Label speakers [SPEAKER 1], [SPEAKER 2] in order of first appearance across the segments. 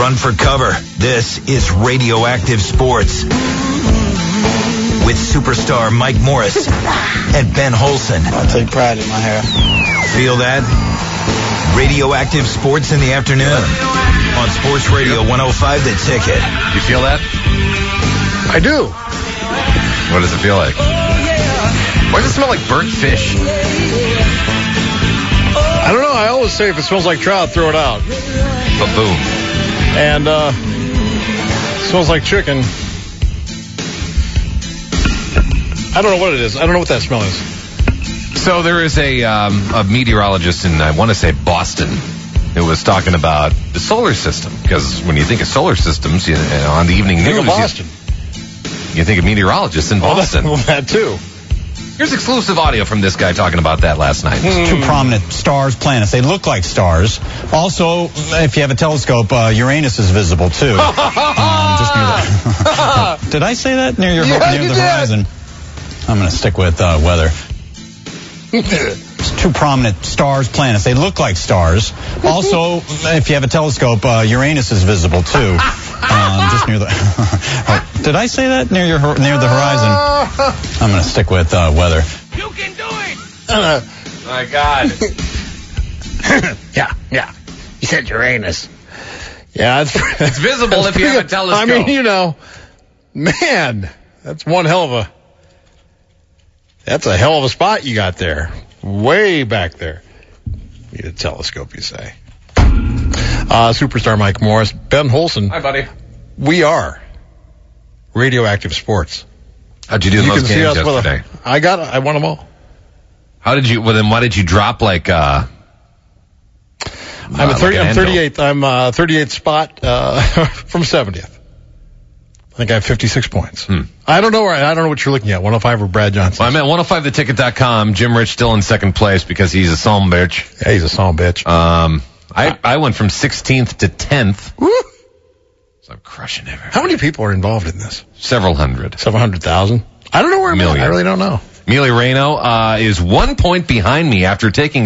[SPEAKER 1] Run for cover. This is Radioactive Sports with superstar Mike Morris and Ben Holson.
[SPEAKER 2] I take pride in my hair.
[SPEAKER 1] Feel that? Radioactive Sports in the afternoon on Sports Radio 105 The Ticket.
[SPEAKER 3] You feel that?
[SPEAKER 2] I do.
[SPEAKER 3] What does it feel like? Why does it smell like burnt fish?
[SPEAKER 2] I don't know. I always say if it smells like trout, throw it out.
[SPEAKER 3] But boom.
[SPEAKER 2] And smells like chicken. I don't know what it is. I don't know what that smell is.
[SPEAKER 3] So there is a meteorologist in, I want to say, Boston, who was talking about the solar system. Because when you think of solar systems, on the evening news, you think of meteorologists in Boston.
[SPEAKER 2] Well, that too.
[SPEAKER 3] Here's exclusive audio from this guy talking about that last night.
[SPEAKER 4] Two prominent stars, planets. They look like stars. Also, if you have a telescope, Uranus is visible too. Just near the Did I say that? Near the horizon. I'm going to stick with weather. Two prominent stars, planets. They look like stars. Also, if you have a telescope, Uranus is visible too. Just near the. Did I say that? Near the horizon. I'm going to stick with weather.
[SPEAKER 3] You can do it! My God.
[SPEAKER 2] Yeah. You said Uranus. Yeah,
[SPEAKER 3] it's visible if you have a telescope.
[SPEAKER 2] I mean, man, that's a hell of a spot you got there. Way back there. Need a telescope, you say. Superstar Mike Morris, Ben Holson.
[SPEAKER 3] Hi, buddy.
[SPEAKER 2] We are Radioactive Sports.
[SPEAKER 3] How'd you do in those games yesterday?
[SPEAKER 2] I won them all.
[SPEAKER 3] How did you? Well, then why did you drop like? I'm
[SPEAKER 2] 38th. I'm 38th spot from 70th. I think I have 56 points. I don't know what you're looking at. 105 or Brad Johnson?
[SPEAKER 3] Well, I'm at 105theticket.com. Jim Rich still in second place because he's a son bitch.
[SPEAKER 2] Yeah, he's a son bitch.
[SPEAKER 3] I went from 16th to 10th.
[SPEAKER 2] Woo!
[SPEAKER 3] So I'm crushing everything.
[SPEAKER 2] How many people are involved in this?
[SPEAKER 3] Several hundred.
[SPEAKER 2] 700,000? I don't know where I'm at. I really don't know.
[SPEAKER 3] Amelia Reno is 1 point behind me after taking,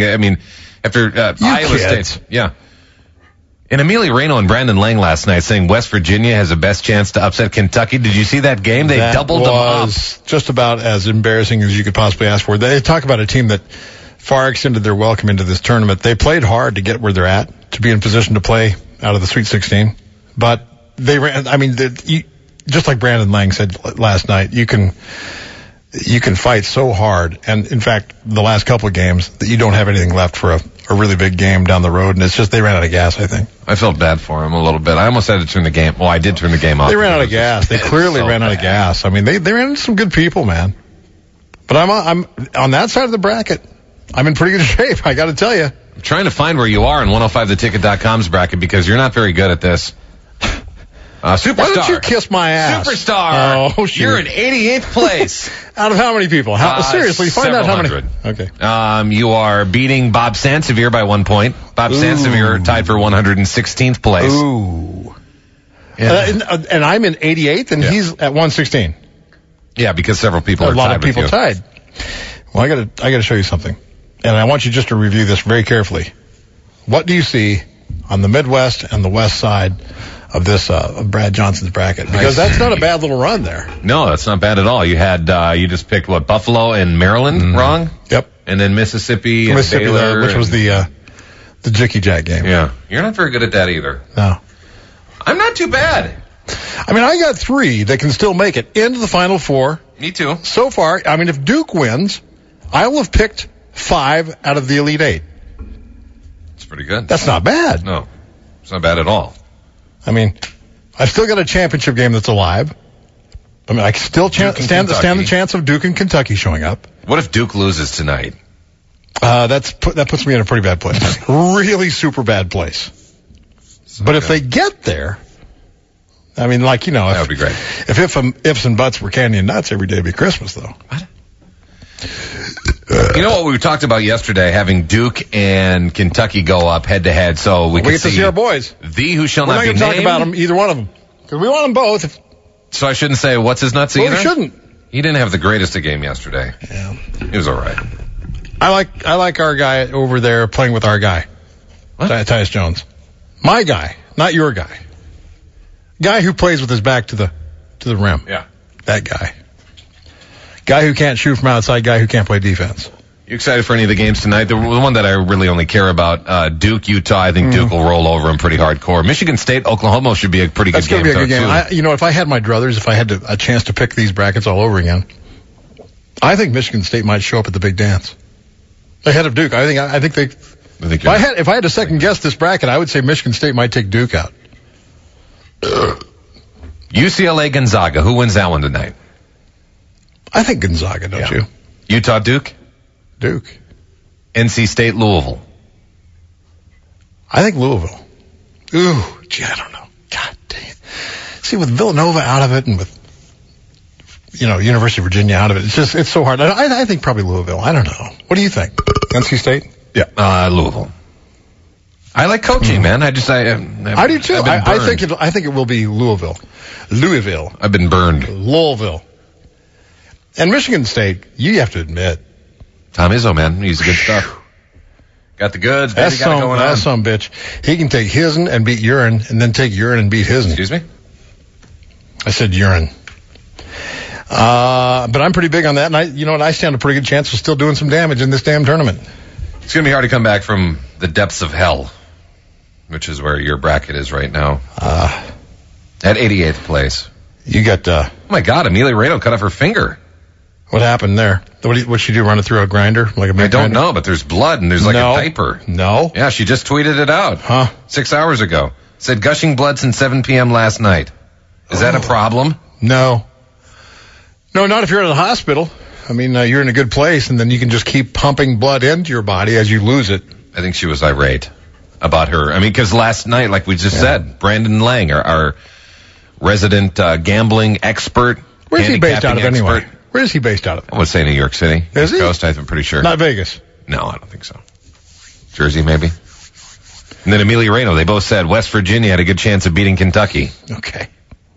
[SPEAKER 3] Iowa State. Yeah. And Amelia Reno and Brandon Lang last night saying West Virginia has the best chance to upset Kentucky. Did you see that game? They doubled them up. That was
[SPEAKER 2] just about as embarrassing as you could possibly ask for. They talk about a team that far extended their welcome into this tournament. They played hard to get where they're at, to be in position to play out of the Sweet 16. But they ran, just like Brandon Lang said last night, you can fight so hard. And in fact, the last couple of games that you don't have anything left for a really big game down the road. And it's just, they ran out of gas, I think.
[SPEAKER 3] I felt bad for him a little bit. I almost had to turn the game. Well, I did turn the game off.
[SPEAKER 2] They ran out of gas. They clearly ran out of gas. I mean, they ran into some good people, man. But I'm on that side of the bracket. I'm in pretty good shape, I got to tell you.
[SPEAKER 3] I'm trying to find where you are in 105theticket.com's bracket because you're not very good at this. Superstar.
[SPEAKER 2] Why don't you kiss my ass?
[SPEAKER 3] Superstar.
[SPEAKER 2] Oh, shoot.
[SPEAKER 3] You're in 88th place.
[SPEAKER 2] Out of how many people? Seriously, find out how many.
[SPEAKER 3] Okay. You are beating Bob Sansevier by 1 point. Bob Sansevier tied for 116th place.
[SPEAKER 2] Ooh. Yeah. And I'm in 88th, and he's at 116.
[SPEAKER 3] Yeah, because several people are tied. A lot of people
[SPEAKER 2] tied. Well, I gotta show you something. And I want you just to review this very carefully. What do you see on the Midwest and the West side of this of Brad Johnson's bracket? Because that's not a bad little run there.
[SPEAKER 3] No, that's not bad at all. You had you just picked Buffalo and Maryland wrong?
[SPEAKER 2] Yep.
[SPEAKER 3] And then Mississippi and Baylor,
[SPEAKER 2] which was the Jicky Jack game.
[SPEAKER 3] Yeah. You're not very good at that either.
[SPEAKER 2] No.
[SPEAKER 3] I'm not too bad.
[SPEAKER 2] I mean, I got 3 that can still make it into the Final Four.
[SPEAKER 3] Me too.
[SPEAKER 2] So far, I mean, if Duke wins, I will have picked 5 out of the Elite 8.
[SPEAKER 3] That's pretty good.
[SPEAKER 2] That's not bad.
[SPEAKER 3] No, it's not bad at all.
[SPEAKER 2] I mean, I've still got a championship game that's alive. I mean, I can still stand the chance of Duke and Kentucky showing up.
[SPEAKER 3] What if Duke loses tonight?
[SPEAKER 2] That puts me in a pretty bad place. Really super bad place. But if they get there, I mean, that
[SPEAKER 3] would be great.
[SPEAKER 2] If ifs and buts were candy and nuts, every day would be Christmas, though.
[SPEAKER 3] What? You know what we talked about yesterday, having Duke and Kentucky go up head to head, so we get to see
[SPEAKER 2] our boys.
[SPEAKER 3] The who shall not be named.
[SPEAKER 2] We're not going to talk about them, either one of them, because we want them both.
[SPEAKER 3] So I shouldn't say what's his nuts either?
[SPEAKER 2] We shouldn't.
[SPEAKER 3] He didn't have the greatest of game yesterday.
[SPEAKER 2] Yeah,
[SPEAKER 3] he was all right.
[SPEAKER 2] I like our guy over there playing with our guy, Tyus Jones. My guy, not your guy. Guy who plays with his back to the rim.
[SPEAKER 3] Yeah.
[SPEAKER 2] That guy. Guy who can't shoot from outside, guy who can't play defense.
[SPEAKER 3] You excited for any of the games tonight? The one that I really only care about, Duke, Utah. I think Duke will roll over them pretty hardcore. Michigan State, Oklahoma should be a pretty good game.
[SPEAKER 2] That's going to be a good game. If I had my druthers, if I had a chance to pick these brackets all over again, I think Michigan State might show up at the big dance ahead of Duke. I think they. If I had to second guess this bracket, I would say Michigan State might take Duke out.
[SPEAKER 3] UCLA Gonzaga. Who wins that one tonight?
[SPEAKER 2] I think Gonzaga, don't you?
[SPEAKER 3] Utah Duke?
[SPEAKER 2] Duke.
[SPEAKER 3] NC State Louisville.
[SPEAKER 2] I think Louisville. Ooh, gee, I don't know. God dang it. See, with Villanova out of it and with, University of Virginia out of it, it's so hard. I think probably Louisville. I don't know. What do you think? NC State?
[SPEAKER 3] Yeah. Louisville. I like coaching, man. I do too.
[SPEAKER 2] I think it will be Louisville.
[SPEAKER 3] I've been burned.
[SPEAKER 2] Louisville. And Michigan State, you have to admit.
[SPEAKER 3] Tom Izzo, man. He's good stuff. Got the goods. That's
[SPEAKER 2] some bitch. He can take his'n and beat urine, and then take urine and beat his'n.
[SPEAKER 3] Excuse me?
[SPEAKER 2] I said urine. But I'm pretty big on that, and I stand a pretty good chance of still doing some damage in this damn tournament.
[SPEAKER 3] It's going to be hard to come back from the depths of hell, which is where your bracket is right now. At 88th place.
[SPEAKER 2] You got,
[SPEAKER 3] oh my God, Amelia Rado cut off her finger.
[SPEAKER 2] What happened there? What'd she do, run it through a grinder? Like a big
[SPEAKER 3] I don't know, but there's blood and there's a diaper.
[SPEAKER 2] No?
[SPEAKER 3] Yeah, she just tweeted it out.
[SPEAKER 2] Huh?
[SPEAKER 3] 6 hours ago. Said gushing blood since 7 p.m. last night. Is that a problem?
[SPEAKER 2] No. No, not if you're at a hospital. I mean, you're in a good place, and then you can just keep pumping blood into your body as you lose it.
[SPEAKER 3] I think she was irate about her. I mean, because last night, like we just said, Brandon Lang, our resident gambling expert.
[SPEAKER 2] Where's he based out of anyway? Where is he based out of?
[SPEAKER 3] I would say New York City.
[SPEAKER 2] Is he?
[SPEAKER 3] Coast, I'm pretty sure.
[SPEAKER 2] Not Vegas.
[SPEAKER 3] No, I don't think so. Jersey, maybe. And then Amelia Rado, they both said West Virginia had a good chance of beating Kentucky.
[SPEAKER 2] Okay.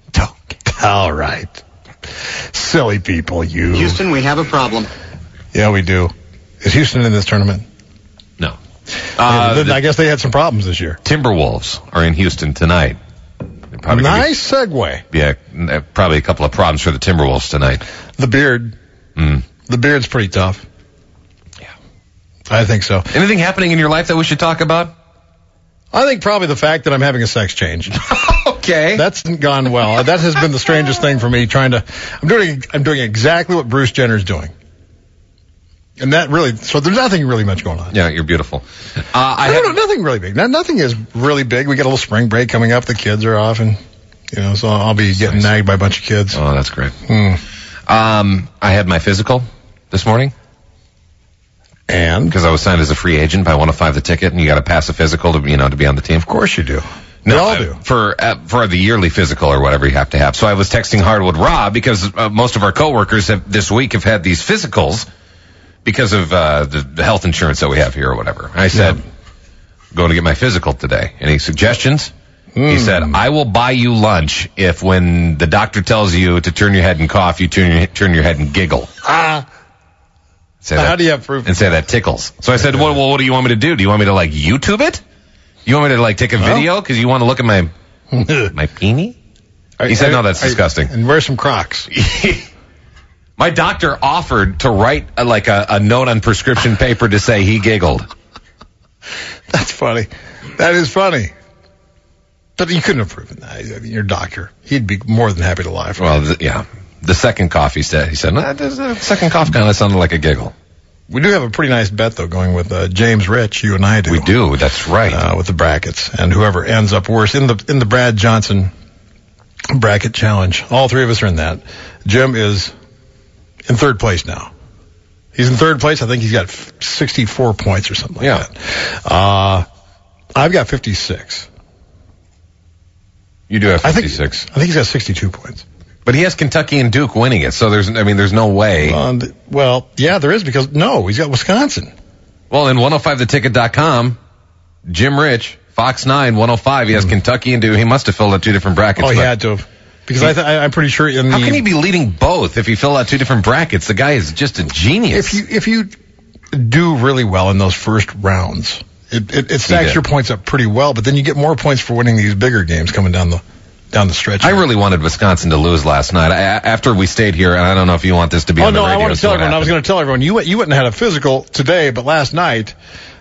[SPEAKER 2] All right. Silly people, you.
[SPEAKER 5] Houston, we have a problem.
[SPEAKER 2] Yeah, we do. Is Houston in this tournament?
[SPEAKER 3] No.
[SPEAKER 2] I guess they had some problems this year.
[SPEAKER 3] Timberwolves are in Houston tonight.
[SPEAKER 2] Nice segue.
[SPEAKER 3] Yeah, probably a couple of problems for the Timberwolves tonight.
[SPEAKER 2] The beard. The beard's pretty tough.
[SPEAKER 3] Yeah.
[SPEAKER 2] I think so.
[SPEAKER 3] Anything happening in your life that we should talk about?
[SPEAKER 2] I think probably the fact that I'm having a sex change.
[SPEAKER 3] Okay.
[SPEAKER 2] That's gone well. That has been the strangest thing for me, I'm doing exactly what Bruce Jenner's doing. And that really, so there's nothing really much going on.
[SPEAKER 3] Yeah, you're beautiful.
[SPEAKER 2] Nothing really big. Nothing is really big. We got a little spring break coming up. The kids are off, and so I'll be getting nagged by a bunch of kids.
[SPEAKER 3] Oh, that's great. I had my physical this morning.
[SPEAKER 2] And?
[SPEAKER 3] Because I was signed as a free agent by 105 the ticket, and you got to pass a physical to be on the team.
[SPEAKER 2] Of course you do.
[SPEAKER 3] No,
[SPEAKER 2] we all do.
[SPEAKER 3] For the yearly physical or whatever you have to have. So I was texting Hardwood Rob because most of our coworkers this week have had these physicals because of the health insurance that we have here or whatever. I said, going to get my physical today. Any suggestions? He said, I will buy you lunch if when the doctor tells you to turn your head and cough, you turn your head and giggle.
[SPEAKER 2] How do you have proof?
[SPEAKER 3] And say that tickles. So I said, well, what do you want me to do? Do you want me to YouTube it? You want me to take a video because you want to look at my peenie? He said, no, that's disgusting.
[SPEAKER 2] And wear some Crocs.
[SPEAKER 3] My doctor offered to write a note on prescription paper to say he giggled.
[SPEAKER 2] That's funny. That is funny. But you couldn't have proven that. I mean, your doctor, he'd be more than happy to lie for you.
[SPEAKER 3] Well, the second cough, he said, the second cough kind of sounded like a giggle.
[SPEAKER 2] We do have a pretty nice bet, though, going with James Rich. You and I do.
[SPEAKER 3] We do. That's right.
[SPEAKER 2] With the brackets. And whoever ends up worse in the Brad Johnson bracket challenge. All three of us are in that. Jim is in third place now. He's in third place. I think he's got 64 points or something like that. I've got 56.
[SPEAKER 3] You do have 56.
[SPEAKER 2] I think he's got 62 points.
[SPEAKER 3] But he has Kentucky and Duke winning it, so there's no way.
[SPEAKER 2] There is because he's got Wisconsin.
[SPEAKER 3] Well, in 105theticket.com, Jim Rich, Fox 9, 105, he has Kentucky and Duke. He must have filled out two different brackets.
[SPEAKER 2] Oh, he had to have. Because I'm pretty sure
[SPEAKER 3] how can he be leading both if he filled out two different brackets? The guy is just a genius.
[SPEAKER 2] If you do really well in those first rounds, it stacks your points up pretty well, but then you get more points for winning these bigger games coming down the down the stretch.
[SPEAKER 3] I really wanted Wisconsin to lose last night. After we stayed here, and I don't know if you want this to be on the radio.
[SPEAKER 2] I want to tell everyone. I was going to tell everyone, you wouldn't have had a physical today, but last night,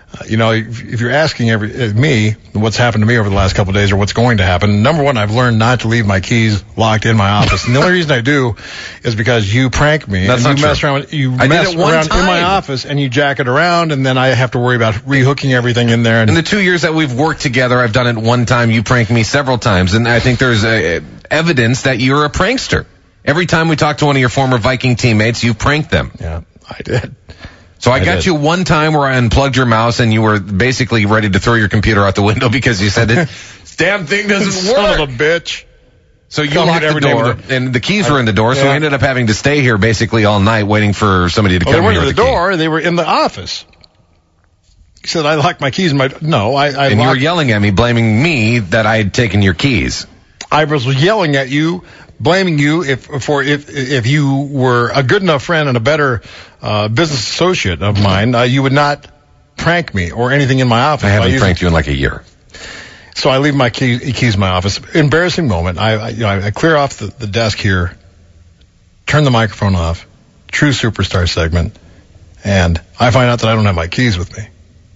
[SPEAKER 2] if you're asking me what's happened to me over the last couple of days or what's going to happen, number one, I've learned not to leave my keys locked in my office. And the only reason I do is because you prank me.
[SPEAKER 3] That's
[SPEAKER 2] and
[SPEAKER 3] not
[SPEAKER 2] you mess
[SPEAKER 3] true.
[SPEAKER 2] around. You mess around in my office and you jack it around, and then I have to worry about rehooking everything in there.
[SPEAKER 3] In the 2 years that we've worked together, I've done it one time. You pranked me several times, and I think there's evidence that you're a prankster. Every time we talk to one of your former Viking teammates, you pranked them.
[SPEAKER 2] Yeah, I did.
[SPEAKER 3] So I got you one time where I unplugged your mouse and you were basically ready to throw your computer out the window because you said, this damn thing doesn't work.
[SPEAKER 2] Son of a bitch.
[SPEAKER 3] So you locked the door, and the keys were in the door, so we ended up having to stay here basically all night waiting for somebody to come here.
[SPEAKER 2] They weren't in the door, they were in the office. He said, I locked my keys in my... No,
[SPEAKER 3] And you were yelling at me, blaming me that I had taken your keys.
[SPEAKER 2] I was yelling at you, blaming you if you were a good enough friend and a better business associate of mine, you would not prank me or anything in my office.
[SPEAKER 3] I haven't pranked you in like a year.
[SPEAKER 2] So I leave my keys in my office. Embarrassing moment. I clear off the desk here, turn the microphone off, true superstar segment, and I find out that I don't have my keys with me.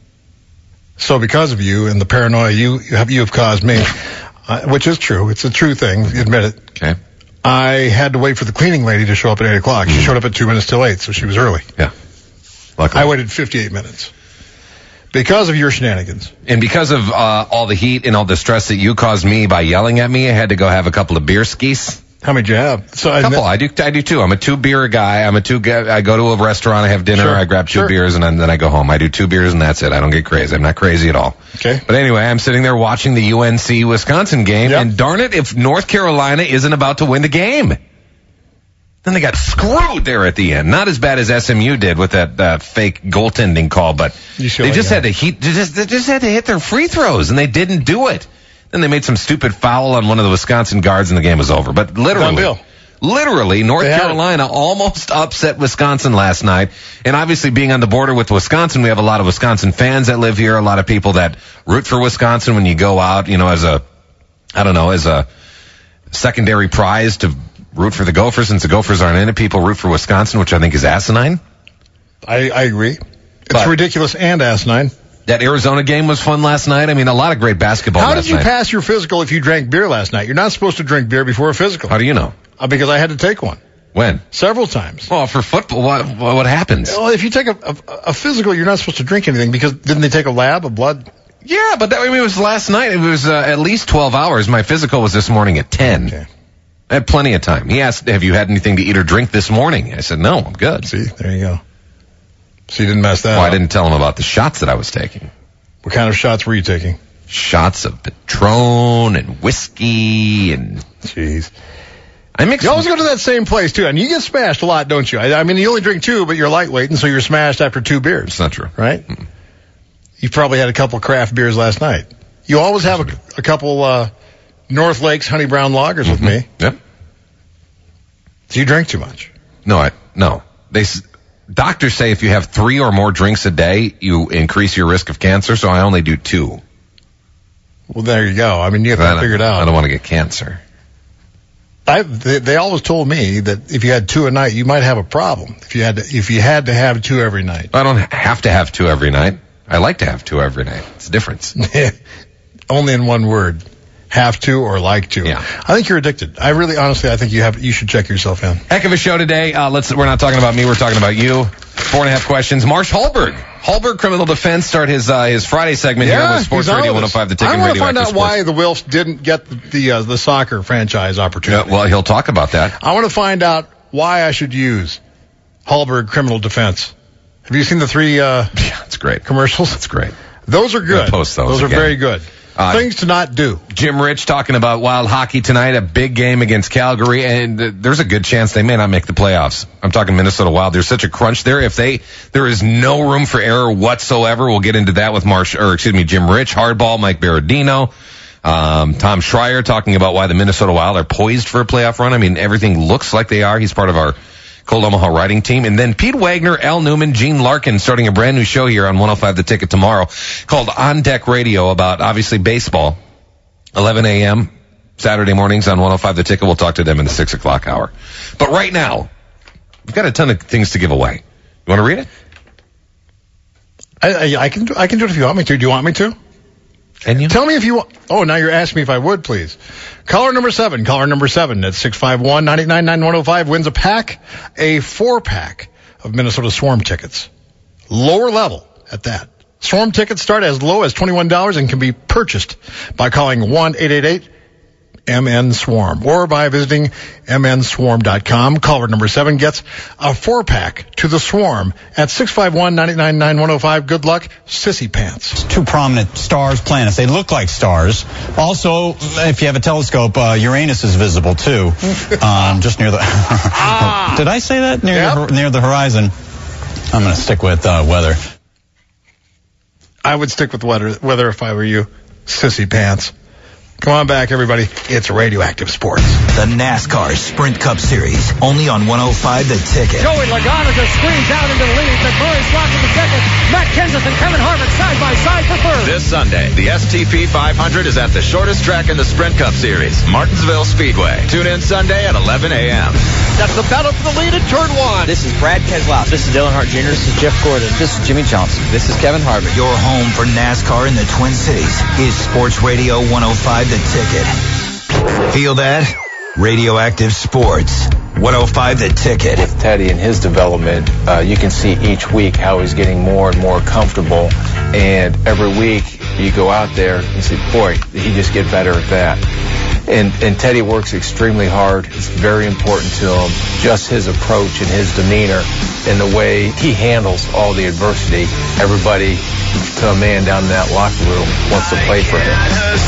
[SPEAKER 2] So because of you and the paranoia you have caused me, which is true, it's a true thing, admit it.
[SPEAKER 3] Okay.
[SPEAKER 2] I had to wait for the cleaning lady to show up at 8 o'clock. She showed up at 2 minutes till 8, so she was early.
[SPEAKER 3] Yeah. Luckily.
[SPEAKER 2] I waited 58 minutes. Because of your shenanigans.
[SPEAKER 3] And because of all the heat and all the stress that you caused me by yelling at me, I had to go have a couple of beer skis.
[SPEAKER 2] How many do you have?
[SPEAKER 3] A couple. I do two. I'm a 2-beer guy. I go to a restaurant, I have dinner, I grab 2 beers, and then I go home. I do 2 beers, and that's it. I don't get crazy. I'm not crazy at all.
[SPEAKER 2] Okay.
[SPEAKER 3] But anyway, I'm sitting there watching the UNC-Wisconsin game, and darn it, if North Carolina isn't about to win the game. Then they got screwed there at the end. Not as bad as SMU did with that fake goaltending call, but they just had to hit their free throws, and they didn't do it. Then they made some stupid foul on one of the Wisconsin guards, and the game was over. But literally, North Carolina almost upset Wisconsin last night. And obviously, being on the border with Wisconsin, we have a lot of Wisconsin fans that live here, a lot of people that root for Wisconsin when you go out, as a secondary prize to root for the Gophers. Since the Gophers aren't in it, people root for Wisconsin, which I think is asinine.
[SPEAKER 2] I agree. It's ridiculous and asinine.
[SPEAKER 3] That Arizona game was fun last night. I mean, a lot of great basketball last night.
[SPEAKER 2] How did you pass your physical if you drank beer last night? You're not supposed to drink beer before a physical.
[SPEAKER 3] How do you know?
[SPEAKER 2] Because I had to take one.
[SPEAKER 3] When?
[SPEAKER 2] Several times.
[SPEAKER 3] Well, for football, what happens?
[SPEAKER 2] Well, if you take a physical, you're not supposed to drink anything because didn't they take a lab of blood?
[SPEAKER 3] Yeah, but it was last night. It was at least 12 hours. My physical was this morning at 10. Okay. I had plenty of time. He asked, have you had anything to eat or drink this morning? I said, no, I'm good.
[SPEAKER 2] See, there you go. So you didn't mess that up.
[SPEAKER 3] I didn't tell him about the shots that I was taking.
[SPEAKER 2] What kind of shots were you taking?
[SPEAKER 3] Shots of Patron and whiskey and...
[SPEAKER 2] Jeez. You always go to that same place, too, and you get smashed a lot, don't you? I mean, you only drink 2, but you're lightweight, and so you're smashed after 2 beers.
[SPEAKER 3] It's not true.
[SPEAKER 2] Right? Mm-mm. You probably had a couple craft beers last night. You always have a couple North Lakes Honey Brown lagers with me.
[SPEAKER 3] Yep.
[SPEAKER 2] So you drink too much.
[SPEAKER 3] No. Doctors say if you have 3 or more drinks a day, you increase your risk of cancer, so I only do 2.
[SPEAKER 2] Well, there you go. I mean, you have to figure it out.
[SPEAKER 3] I don't want to get cancer.
[SPEAKER 2] They always told me that if you had 2 a night, you might have a problem. If you had to have 2 every night.
[SPEAKER 3] I don't have to have 2 every night. I like to have 2 every night. It's a difference.
[SPEAKER 2] Only in one word. Have to or like to.
[SPEAKER 3] Yeah.
[SPEAKER 2] I think you're addicted. I think you should check yourself in.
[SPEAKER 3] Heck of a show today. We're not talking about me. We're talking about you. 4.5 questions. Marsh Hallberg Criminal Defense start his Friday segment here with Sports Radio 105, the Ticket Radio.
[SPEAKER 2] I want to find out why the Wilfs didn't get the soccer franchise opportunity.
[SPEAKER 3] Well, he'll talk about that.
[SPEAKER 2] I want to find out why I should use Hallberg Criminal Defense. Have you seen the 3
[SPEAKER 3] it's great.
[SPEAKER 2] commercials?
[SPEAKER 3] It's great.
[SPEAKER 2] Those are good.
[SPEAKER 3] Post those
[SPEAKER 2] are very good. Things to not do.
[SPEAKER 3] Jim Rich talking about Wild hockey tonight, a big game against Calgary, and there's a good chance they may not make the playoffs. I'm talking Minnesota Wild. There's such a crunch there. There is no room for error whatsoever. We'll get into that with Jim Rich, Hardball, Mike Berardino, Tom Schreier talking about why the Minnesota Wild are poised for a playoff run. I mean, everything looks like they are. He's part of our Cold Omaha writing team. And then Pete Wagner, Al Newman, Gene Larkin starting a brand new show here on 105 The Ticket tomorrow called On Deck Radio about, obviously, baseball. 11 a.m. Saturday mornings on 105 The Ticket. We'll talk to them in the 6 o'clock hour. But right now, we've got a ton of things to give away. You want to read it?
[SPEAKER 2] I can do it if you want me to. Do you want me to?
[SPEAKER 3] Can you?
[SPEAKER 2] Tell me if you want. Oh, now you're asking me if I would, please. Caller number 7 at 651-989-9105 wins a 4-pack of Minnesota Swarm tickets. Lower level at that. Swarm tickets start as low as $21 and can be purchased by calling 1-888-MN-SWARM or by visiting mnswarm.com. Caller number 7 gets a 4-pack to the Swarm at 651-989-9105. Good luck, Sissy Pants.
[SPEAKER 4] Two prominent stars, planets. They look like stars. Also, if you have a telescope, Uranus is visible too. Just near the... Did I say that? Near the horizon. I'm going to stick with weather.
[SPEAKER 2] I would stick with weather if I were you, Sissy Pants. Come on back, everybody. It's Radioactive Sports.
[SPEAKER 1] The NASCAR Sprint Cup Series, only on 105 The Ticket.
[SPEAKER 5] Joey Logano just screens out into the lead. McMurray slots in the second. Matt Kenseth and Kevin Harvick side by side for third.
[SPEAKER 6] This Sunday, the STP 500 is at the shortest track in the Sprint Cup Series, Martinsville Speedway. Tune in Sunday at 11 a.m.
[SPEAKER 5] That's the battle for the lead in turn 1.
[SPEAKER 7] This is Brad Keselowski. This is Dale Earnhardt Jr. This is Jeff Gordon. This is Jimmy Johnson. This is Kevin Harvick.
[SPEAKER 1] Your home for NASCAR in the Twin Cities is Sports Radio 105 The Ticket. Feel that? Radioactive Sports 105 The Ticket.
[SPEAKER 8] With Teddy and his development, you can see each week how he's getting more and more comfortable. And every week you go out there and say, boy, he just get better at that. And Teddy works extremely hard. It's very important to him, just his approach and his demeanor and the way he handles all the adversity. Everybody, to a man down in that locker room, wants to play for him.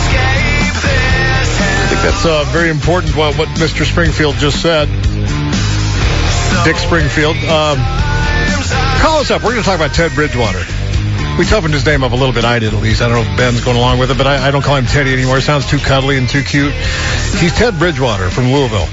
[SPEAKER 2] I think that's very important, what Mr. Springfield just said. Dick Springfield. Call us up. We're going to talk about Ted Bridgewater. We toughened his name up a little bit. I did, at least. I don't know if Ben's going along with it, but I don't call him Teddy anymore. It sounds too cuddly and too cute. He's Ted Bridgewater from Louisville.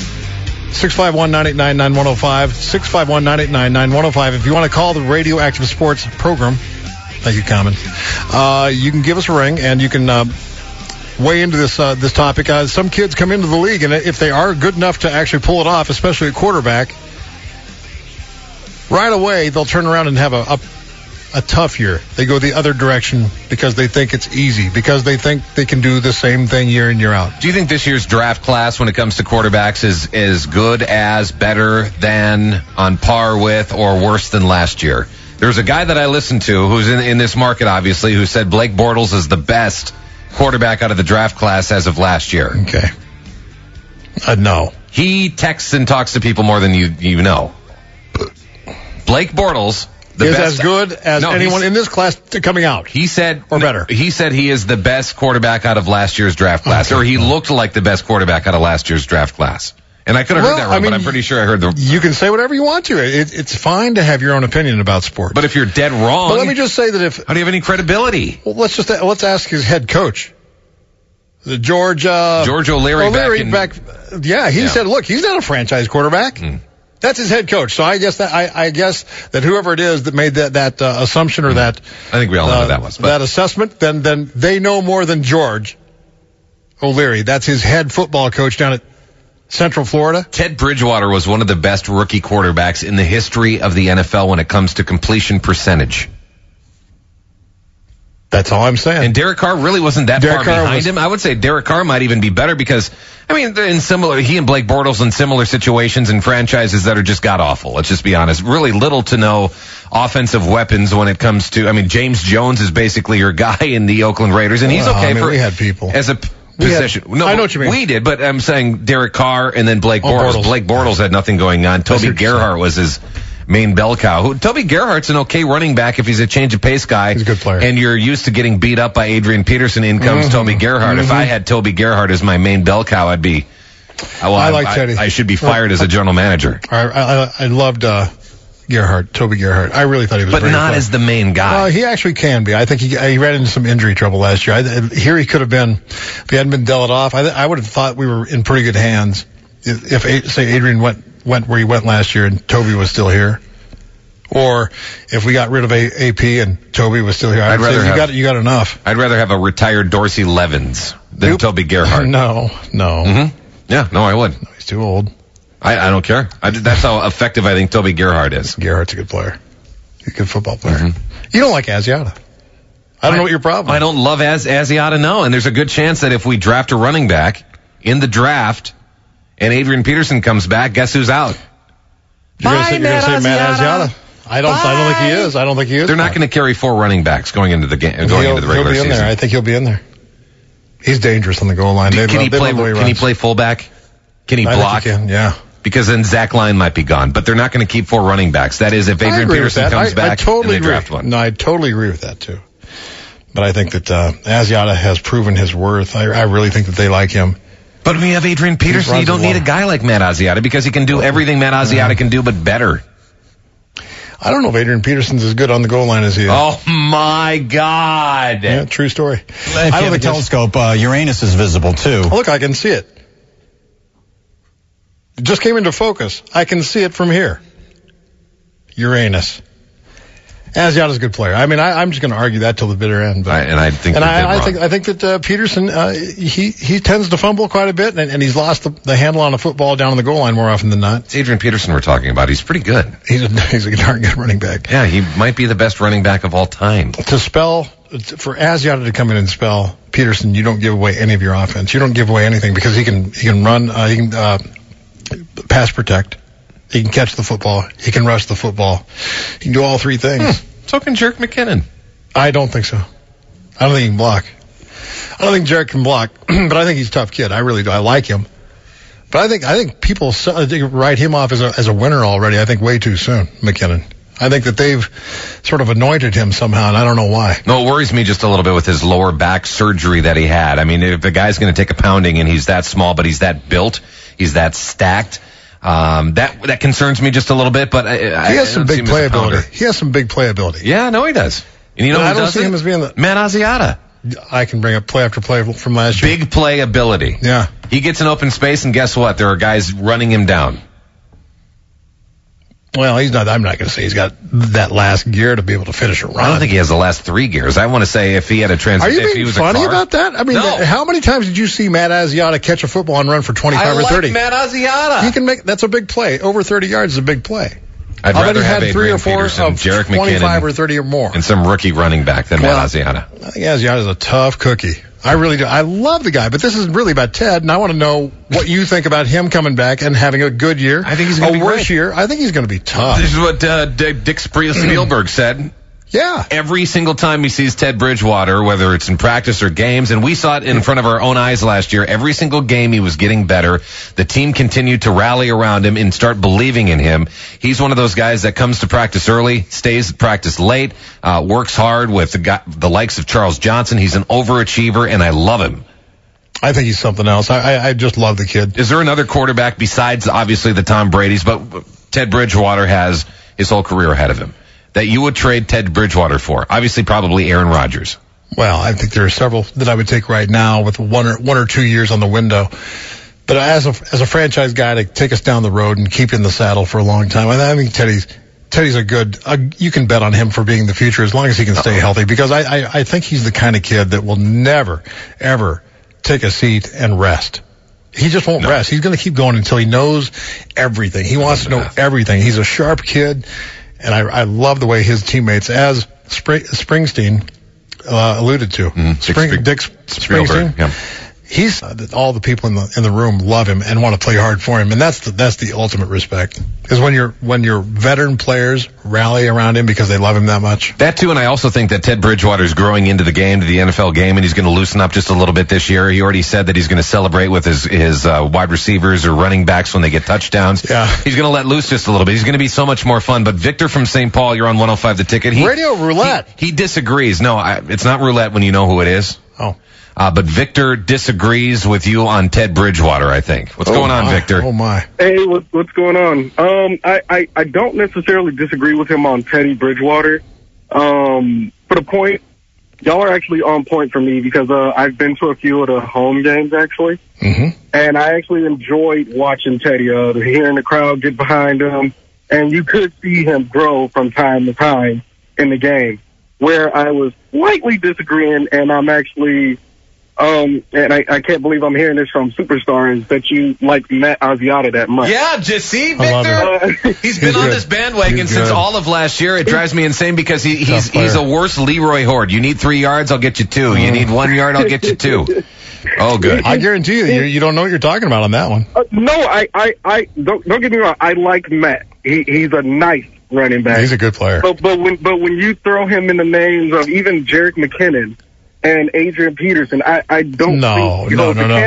[SPEAKER 2] 651-989-9105. 651-989-9105. If you want to call the Radioactive Sports program, thank you, Common, you can give us a ring, and you can weigh into this topic. Some kids come into the league, and if they are good enough to actually pull it off, especially at quarterback, right away they'll turn around and have a tough year. They go the other direction because they think it's easy, because they think they can do the same thing year in, year out.
[SPEAKER 3] Do you think this year's draft class, when it comes to quarterbacks, is as good as, better than, on par with, or worse than last year? There's a guy that I listened to who's in this market, obviously, who said Blake Bortles is the best quarterback out of the draft class as of last year.
[SPEAKER 2] Okay. No.
[SPEAKER 3] He texts and talks to people more than you know. Blake Bortles
[SPEAKER 2] is as good as anyone in this class coming out.
[SPEAKER 3] He said,
[SPEAKER 2] or better.
[SPEAKER 3] He said he is the best quarterback out of last year's draft class, or he looked like the best quarterback out of last year's draft class. And I could have heard that wrong, but I'm pretty sure I heard the...
[SPEAKER 2] You can say whatever you want to. It's fine to have your own opinion about sports.
[SPEAKER 3] But if you're dead wrong...
[SPEAKER 2] But let me just say that if...
[SPEAKER 3] How do you have any credibility?
[SPEAKER 2] Well, let's ask his head coach. George
[SPEAKER 3] O'Leary
[SPEAKER 2] he said, look, he's not a franchise quarterback. That's his head coach. So I guess that whoever it is that made that assumption or that...
[SPEAKER 3] I think we all know who that was. But.
[SPEAKER 2] That assessment, then they know more than George O'Leary. That's his head football coach down at Central Florida.
[SPEAKER 3] Ted Bridgewater was one of the best rookie quarterbacks in the history of the NFL when it comes to completion percentage.
[SPEAKER 2] That's all I'm saying.
[SPEAKER 3] And Derek Carr really wasn't that far behind him. I would say Derek Carr might even be better because, he and Blake Bortles in similar situations and franchises that are just god-awful. Let's just be honest. Really little to no offensive weapons when it comes to, James Jones is basically your guy in the Oakland Raiders, and he's okay
[SPEAKER 2] we had people.
[SPEAKER 3] As a position.
[SPEAKER 2] I know what you mean.
[SPEAKER 3] We did, but I'm saying Derek Carr and then Blake Bortles. Blake Bortles had nothing going on. Toby Gerhart was his main bell cow. Toby Gerhart's an okay running back if he's a change of pace guy.
[SPEAKER 2] He's a good player.
[SPEAKER 3] And you're used to getting beat up by Adrian Peterson. In comes Toby Gerhart. If I had Toby Gerhart as my main bell cow, I'd be...
[SPEAKER 2] I like Teddy.
[SPEAKER 3] I should be fired as a general manager.
[SPEAKER 2] I loved Toby Gerhart. I really thought he was
[SPEAKER 3] but not as the main guy.
[SPEAKER 2] He actually can be. I think he ran into some injury trouble last year. Here he could have been, if he hadn't been dealt off, I would have thought we were in pretty good hands if say, Adrian went where he went last year and Toby was still here. Or if we got rid of AP and Toby was still here, I'd rather you got enough.
[SPEAKER 3] I'd rather have a retired Dorsey Levens than Toby Gerhart.
[SPEAKER 2] No.
[SPEAKER 3] Mm-hmm. Yeah, no, I would.
[SPEAKER 2] No, he's too old.
[SPEAKER 3] I don't care. That's how effective I think Toby Gerhart is.
[SPEAKER 2] Gerhart's a good player. He's a good football player. Mm-hmm. You don't like Asiata. I don't know what your problem is.
[SPEAKER 3] I don't love Asiata, no. And there's a good chance that if we draft a running back in the draft and Adrian Peterson comes back, guess who's out?
[SPEAKER 2] You're going to say Matt Asiata? I don't think he is. I don't think he is.
[SPEAKER 3] They're not going to carry 4 running backs going into the game, into the regular
[SPEAKER 2] season. He'll be in there. I think he'll be in there. He's dangerous on the goal line.
[SPEAKER 3] Can he play fullback? Can he block?
[SPEAKER 2] He can, yeah.
[SPEAKER 3] Because then Zach Line might be gone. But they're not going to keep 4 running backs. That is, if Adrian Peterson comes back and they draft one.
[SPEAKER 2] No, I totally agree with that, too. But I think that Asiata has proven his worth. I really think that they like him.
[SPEAKER 3] But when you have Adrian Peterson, you don't need a guy like Matt Asiata because he can do everything Matt Asiata can do, but better.
[SPEAKER 2] I don't know if Adrian Peterson's as good on the goal line as he is.
[SPEAKER 3] Oh, my God.
[SPEAKER 2] Yeah, true story.
[SPEAKER 4] If you have a telescope, Uranus is visible, too.
[SPEAKER 2] Oh, look, I can see it. It just came into focus. I can see it from here. Uranus. Asiata's a good player. I mean, I'm just going to argue that till the bitter end. But,
[SPEAKER 3] I think
[SPEAKER 2] that Peterson he tends to fumble quite a bit, and he's lost the handle on a football down on the goal line more often than not.
[SPEAKER 3] It's Adrian Peterson we're talking about. He's pretty good.
[SPEAKER 2] He's a darn good running back.
[SPEAKER 3] Yeah, he might be the best running back of all time.
[SPEAKER 2] For Asiata to come in and spell Peterson, you don't give away any of your offense. You don't give away anything because he can run, he can pass protect. He can catch the football. He can rush the football. He can do all 3 things.
[SPEAKER 3] So can Jerick McKinnon.
[SPEAKER 2] I don't think so. I don't think he can block. I don't think Jerick can block, but I think he's a tough kid. I really do. I like him. But I think people write him off as a winner already. I think way too soon, McKinnon. I think that they've sort of anointed him somehow, and I don't know why.
[SPEAKER 3] No, it worries me just a little bit with his lower back surgery that he had. I mean, if the guy's going to take a pounding and he's that small, but he's that built, he's that stacked, that concerns me just a little bit, but
[SPEAKER 2] he has some big playability. He has some big playability.
[SPEAKER 3] Yeah, no, he does. And you know,
[SPEAKER 2] I don't see him as being
[SPEAKER 3] Matt Asiata.
[SPEAKER 2] I can bring up play after play from last year.
[SPEAKER 3] Big playability.
[SPEAKER 2] Yeah.
[SPEAKER 3] He gets an open space, and guess what? There are guys running him down.
[SPEAKER 2] Well, he's not. I'm not going to say he's got that last gear to be able to finish a run.
[SPEAKER 3] I don't think he has the last 3 gears. I want to say if he had a transition.
[SPEAKER 2] Are you being funny about that? I mean, how many times did you see Matt Asiata catch a football and run for 25 or 30?
[SPEAKER 3] Matt Asiata.
[SPEAKER 2] He can make. That's a big play. Over 30 yards is a big play.
[SPEAKER 3] I'd rather have
[SPEAKER 2] Adrian 3 or 4
[SPEAKER 3] Peterson,
[SPEAKER 2] of
[SPEAKER 3] Jerick
[SPEAKER 2] 25
[SPEAKER 3] McKinnon,
[SPEAKER 2] or 30 or more,
[SPEAKER 3] and some rookie running back than Matt Asiata.
[SPEAKER 2] I think Asiata's a tough cookie. I really do. I love the guy, but this is really about Ted, and I want to know what you think about him coming back and having a good year.
[SPEAKER 3] I think he's going to be
[SPEAKER 2] worse year. I think he's going to be tough.
[SPEAKER 3] This is what Dick Spielberg said.
[SPEAKER 2] Yeah.
[SPEAKER 3] Every single time he sees Ted Bridgewater, whether it's in practice or games, and we saw it in front of our own eyes last year, every single game he was getting better. The team continued to rally around him and start believing in him. He's one of those guys that comes to practice early, stays at practice late, works hard with the likes of Charles Johnson. He's an overachiever, and I love him.
[SPEAKER 2] I think he's something else. I just love the kid.
[SPEAKER 3] Is there another quarterback besides, obviously, the Tom Brady's, but Ted Bridgewater has his whole career ahead of him, that you would trade Ted Bridgewater for? Obviously, probably Aaron Rodgers.
[SPEAKER 2] Well, I think there are several that I would take right now with one or 2 years on the window. But as a franchise guy to take us down the road and keep in the saddle for a long time, I think Teddy's a good. You can bet on him for being the future as long as he can stay healthy. Because I think he's the kind of kid that will never ever take a seat and rest. He just won't rest. He's going to keep going until he knows everything. He wants to know everything. He's a sharp kid. And I love the way his teammates, as Springsteen alluded to, Dick Springsteen.
[SPEAKER 3] Yeah.
[SPEAKER 2] He's all the people in the room love him and want to play hard for him, and that's the ultimate respect. Because when your veteran players rally around him because they love him that much.
[SPEAKER 3] That too, and I also think that Ted Bridgewater is growing into the game, to the NFL game, and he's going to loosen up just a little bit this year. He already said that he's going to celebrate with his wide receivers or running backs when they get touchdowns.
[SPEAKER 2] Yeah.
[SPEAKER 3] He's going to let loose just a little bit. He's going to be so much more fun. But Victor from St. Paul, you're on 105 The Ticket.
[SPEAKER 2] Radio Roulette.
[SPEAKER 3] He disagrees. No, it's not roulette when you know who it is.
[SPEAKER 2] Oh.
[SPEAKER 3] But Victor disagrees with you on Ted Bridgewater, I think. What's going on, Victor?
[SPEAKER 2] Oh, my.
[SPEAKER 9] Hey, what's going on? I don't necessarily disagree with him on Teddy Bridgewater. For the point, y'all are actually on point for me because I've been to a few of the home games, actually.
[SPEAKER 2] Mm-hmm.
[SPEAKER 9] And I actually enjoyed watching Teddy, hearing the crowd get behind him. and you could see him grow from time to time in the game. Where I was slightly disagreeing, and I'm actually, and I can't believe I'm hearing this from superstars, that you like Matt Asiata that much.
[SPEAKER 3] Yeah, just see, Victor, he's been on this bandwagon since all of last year. It drives me insane because he's a worse Leroy Horde. You need 3 yards, I'll get you 2. You need 1 yard, I'll get you 2. Oh, good.
[SPEAKER 2] I guarantee you don't know what you're talking about on that one.
[SPEAKER 9] No, I don't get me wrong. I like Matt. He's a nice running back.
[SPEAKER 2] He's a good player.
[SPEAKER 9] But when you throw him in the names of even Jerick McKinnon and Adrian Peterson, I don't think
[SPEAKER 2] No.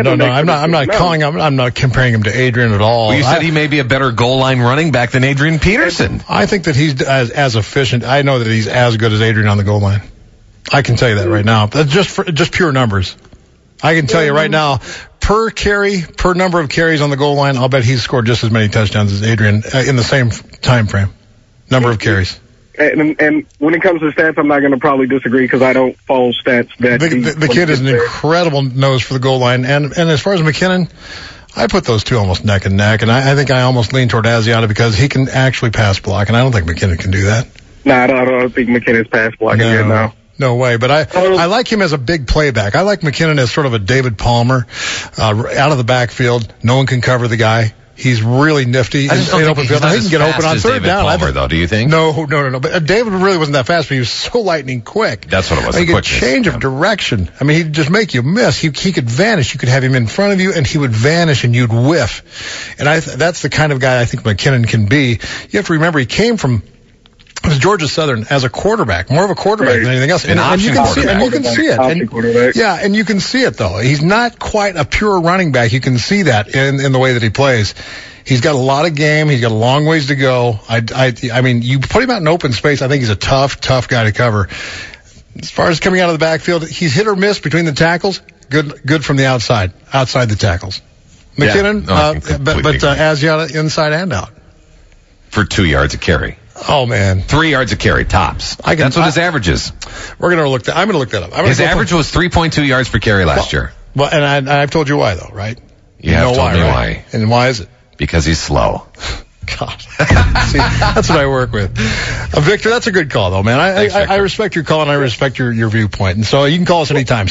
[SPEAKER 2] I'm not comparing him to Adrian at all.
[SPEAKER 3] Well, you said he may be a better goal line running back than Adrian Peterson.
[SPEAKER 2] I think that he's as efficient. I know that he's as good as Adrian on the goal line. I can tell you that right now. That's just pure numbers. I can tell you right now, per number of carries on the goal line, I'll bet he's scored just as many touchdowns as Adrian in the same time frame. Number of carries.
[SPEAKER 9] And when it comes to stats, I'm not going to probably disagree because I don't follow stats.
[SPEAKER 2] The kid is an incredible nose for the goal line. And as far as McKinnon, I put those two almost neck and neck. And I think I almost lean toward Asiata because he can actually pass block. And I don't think McKinnon can do that.
[SPEAKER 9] No, I don't think McKinnon's pass blocking yet now.
[SPEAKER 2] No way, but I like him as a big playback. I like McKinnon as sort of a David Palmer, out of the backfield. No one can cover the guy. He's really nifty.
[SPEAKER 3] I just don't think he's not as
[SPEAKER 2] he can get open on third down.
[SPEAKER 3] Palmer, though, do you think?
[SPEAKER 2] No. But David really wasn't that fast, but he was so lightning quick.
[SPEAKER 3] That's what it was.
[SPEAKER 2] He could change of direction. I mean, he'd just make you miss. He could vanish. You could have him in front of you, and he would vanish, and you'd whiff. And that's the kind of guy I think McKinnon can be. You have to remember, he came from Georgia Southern as a quarterback, more of a quarterback than anything else. And you can see it. And you can see it, though. He's not quite a pure running back. You can see that in the way that he plays. He's got a lot of game. He's got a long ways to go. I mean, you put him out in open space, I think he's a tough guy to cover. As far as coming out of the backfield, he's hit or miss between the tackles. Good from the outside the tackles. McKinnon, but Asiata inside and out.
[SPEAKER 3] For 2 yards a carry.
[SPEAKER 2] Oh, man.
[SPEAKER 3] 3 yards a carry, tops. That's what his average is.
[SPEAKER 2] I'm going to look that up.
[SPEAKER 3] His average was 3.2 yards per carry last year.
[SPEAKER 2] Well, and I've told you why, though, right?
[SPEAKER 3] You have told me why.
[SPEAKER 2] And why is it?
[SPEAKER 3] Because he's slow.
[SPEAKER 2] God. See, that's what I work with. Victor, that's a good call, though, man. I respect your call, and I respect your viewpoint. And so you can call us anytime,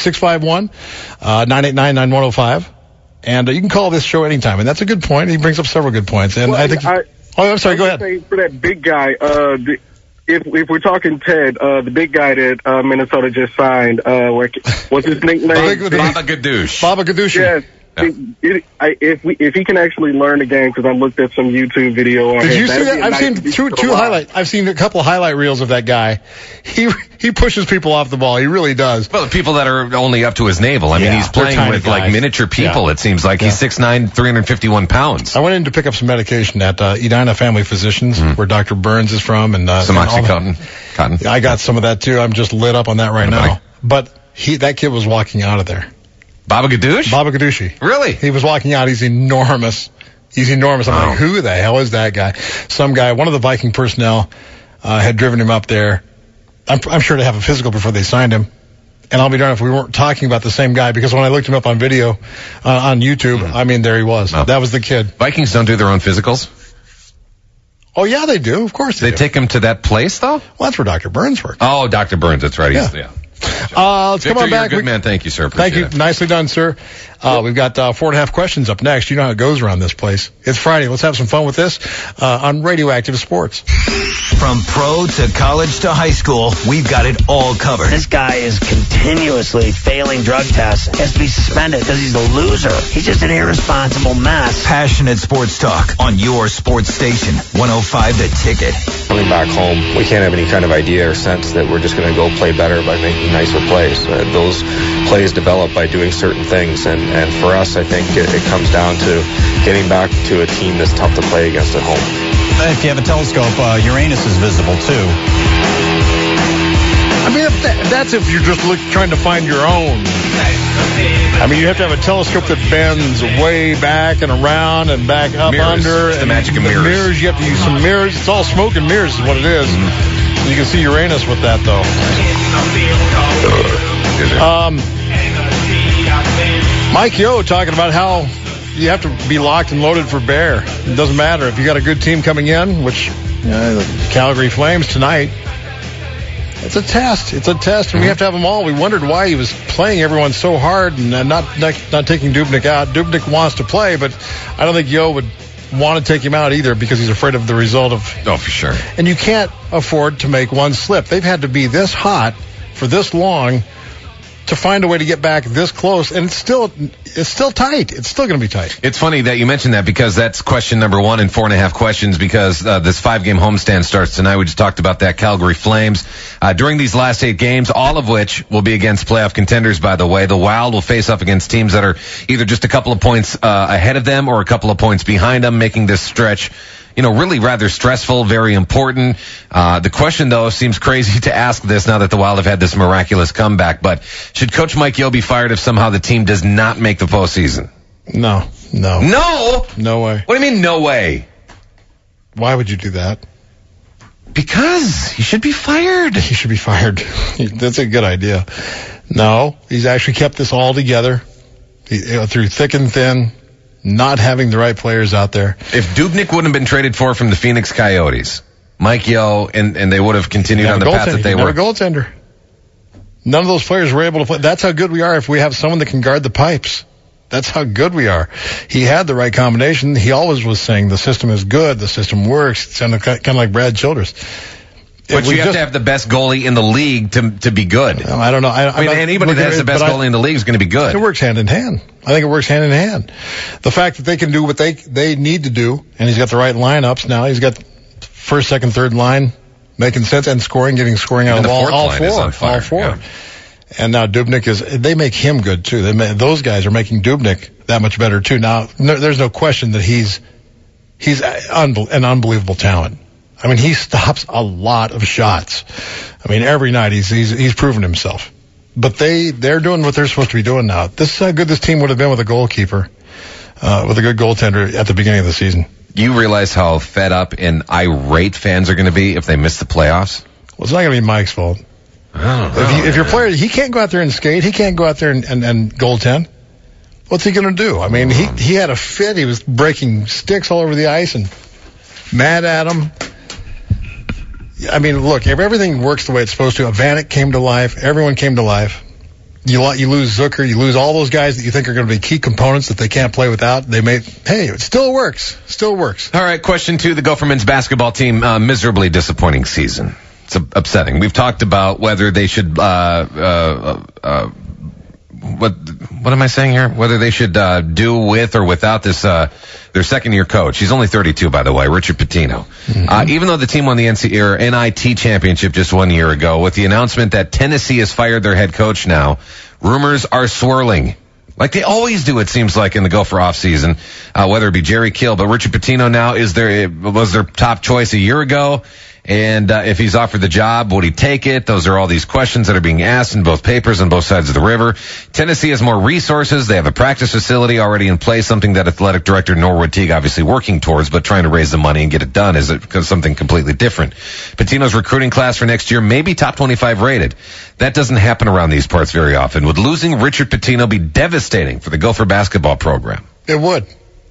[SPEAKER 2] 651-989-9105. And you can call this show anytime. And that's a good point. He brings up several good points. And I think... Oh, I'm sorry. Go ahead.
[SPEAKER 9] For that big guy, if we're talking Ted, the big guy that Minnesota just signed, what's his nickname?
[SPEAKER 3] Baba Gadoosh.
[SPEAKER 2] Baba Gadoosh.
[SPEAKER 9] Yes. If he can actually learn the game, because I looked at some YouTube video on him.
[SPEAKER 2] Did you see that? I've seen two highlights. I've seen a couple of highlight reels of that guy. He pushes people off the ball. He really does.
[SPEAKER 3] Well, the people that are only up to his navel. I mean, he's playing with like miniature people. It seems like he's 6'9", 351 pounds.
[SPEAKER 2] I went in to pick up some medication at Edina Family Physicians, where Dr. Burns is from, and
[SPEAKER 3] some OxyContin.
[SPEAKER 2] I got some of that too. I'm just lit up on that right now. But that kid was walking out of there.
[SPEAKER 3] Baba Gadoosh?
[SPEAKER 2] Baba Gadooshi.
[SPEAKER 3] Really?
[SPEAKER 2] He was walking out. He's enormous. I'm like, who the hell is that guy? Some guy, one of the Viking personnel, had driven him up there. I'm sure to have a physical before they signed him. And I'll be darned if we weren't talking about the same guy, because when I looked him up on video, on YouTube, I mean, there he was. Oh. That was the kid.
[SPEAKER 3] Vikings don't do their own physicals?
[SPEAKER 2] Oh, yeah, they do. Of course they do.
[SPEAKER 3] They take him to that place, though?
[SPEAKER 2] Well, that's where Dr. Burns worked.
[SPEAKER 3] Oh, Dr. Burns. That's right.
[SPEAKER 2] Yeah. Let's
[SPEAKER 3] Victor,
[SPEAKER 2] come on back.
[SPEAKER 3] You're a good man. Thank you, sir. Appreciate
[SPEAKER 2] Thank you. Nicely done, sir. We've got 4.5 questions up next. You know how it goes around this place. It's Friday. Let's have some fun with this on Radioactive Sports.
[SPEAKER 1] From pro to college to high school, we've got it all covered.
[SPEAKER 10] This guy is continuously failing drug tests. He has to be suspended because he's a loser. He's just an irresponsible mess.
[SPEAKER 1] Passionate sports talk on your sports station, 105 The Ticket.
[SPEAKER 8] Coming back home, we can't have any kind of idea or sense that we're just going to go play better by making nicer plays. Those plays develop by doing certain things, and for us, I think it comes down to getting back to a team that's tough to play against at home.
[SPEAKER 4] If you have a telescope, Uranus is visible too.
[SPEAKER 2] I mean, that's if you're just trying to find your own. I mean, you have to have a telescope that bends way back and around and back up under.
[SPEAKER 3] It's the magic of mirrors.
[SPEAKER 2] You have to use some mirrors. It's all smoke and mirrors is what it is. Mm-hmm. You can see Uranus with that, though. Mike Yo talking about how you have to be locked and loaded for Bear. It doesn't matter if you got a good team coming in, which The Calgary Flames tonight. It's a test. And we have to have them all. We wondered why he was playing everyone so hard and not taking Dubnyk out. Dubnyk wants to play, but I don't think Yo would want to take him out either because he's afraid of the result of...
[SPEAKER 3] Oh, for sure.
[SPEAKER 2] And you can't afford to make one slip. They've had to be this hot for this long to find a way to get back this close, and it's still tight. It's still going to be tight.
[SPEAKER 3] It's funny that you mentioned that because that's question number 1 in 4.5 questions because this 5-game homestand starts tonight. We just talked about that. Calgary Flames. During these last 8 games, all of which will be against playoff contenders, by the way. The Wild will face up against teams that are either just a couple of points ahead of them or a couple of points behind them, making this stretch really rather stressful, very important. The question, though, seems crazy to ask this now that the Wild have had this miraculous comeback, but should Coach Mike Yeo be fired if somehow the team does not make the postseason?
[SPEAKER 2] No.
[SPEAKER 3] No?
[SPEAKER 2] No way.
[SPEAKER 3] What do you mean, no way?
[SPEAKER 2] Why would you do that?
[SPEAKER 3] Because he should be fired.
[SPEAKER 2] He should be fired. That's a good idea. No, he's actually kept this all together through thick and thin. Not having the right players out there.
[SPEAKER 3] If Dubnyk wouldn't have been traded for from the Phoenix Coyotes, Mike Yeo, and they would have continued on the path that they were.
[SPEAKER 2] A goaltender. None of those players were able to play. That's how good we are if we have someone that can guard the pipes. That's how good we are. He had the right combination. He always was saying the system is good, the system works. It's kind of like Brad Childress.
[SPEAKER 3] But you have to have the best goalie in the league to be good.
[SPEAKER 2] I don't know. I mean,
[SPEAKER 3] anybody that has the best goalie in the league is going to be good.
[SPEAKER 2] It works hand in hand. I think it works hand in hand. The fact that they can do what they need to do, and he's got the right lineups now. He's got first, second, third line making sense and getting scoring out of all four. Yeah. And now Dubnyk they make him good too. Those guys are making Dubnyk that much better too. Now, there's no question that he's an unbelievable talent. I mean, he stops a lot of shots. I mean, every night he's proven himself. But they're doing what they're supposed to be doing now. This is how good this team would have been with a goalkeeper, with a good goaltender at the beginning of the season.
[SPEAKER 3] You realize how fed up and irate fans are going to be if they miss the playoffs?
[SPEAKER 2] Well, it's not going to be Mike's fault. If your player, he can't go out there and skate. He can't go out there and goaltend. What's he going to do? I mean, he had a fit. He was breaking sticks all over the ice and mad at him. I mean, look, if everything works the way it's supposed to, Vanek came to life, everyone came to life. You lose Zucker, you lose all those guys that you think are going to be key components that they can't play without. It still works. Still works.
[SPEAKER 3] All right, question 2, the Gopher men's basketball team, miserably disappointing season. It's upsetting. We've talked about whether they should, what am I saying here? Whether they should do with or without this their second-year coach. He's only 32, by the way, Richard Pitino. Mm-hmm. Even though the team won the NIT championship just 1 year ago, with the announcement that Tennessee has fired their head coach now, rumors are swirling. Like they always do, it seems like, in the Gopher offseason, whether it be Jerry Kill. But Richard Pitino now was their top choice a year ago. And if he's offered the job, would he take it? Those are all these questions that are being asked in both papers on both sides of the river. Tennessee has more resources. They have a practice facility already in place, something that athletic director Norwood Teague obviously working towards, but trying to raise the money and get it done is something completely different. Pitino's recruiting class for next year may be top 25 rated. That doesn't happen around these parts very often. Would losing Richard Pitino be devastating for the Gopher basketball program?
[SPEAKER 2] It would.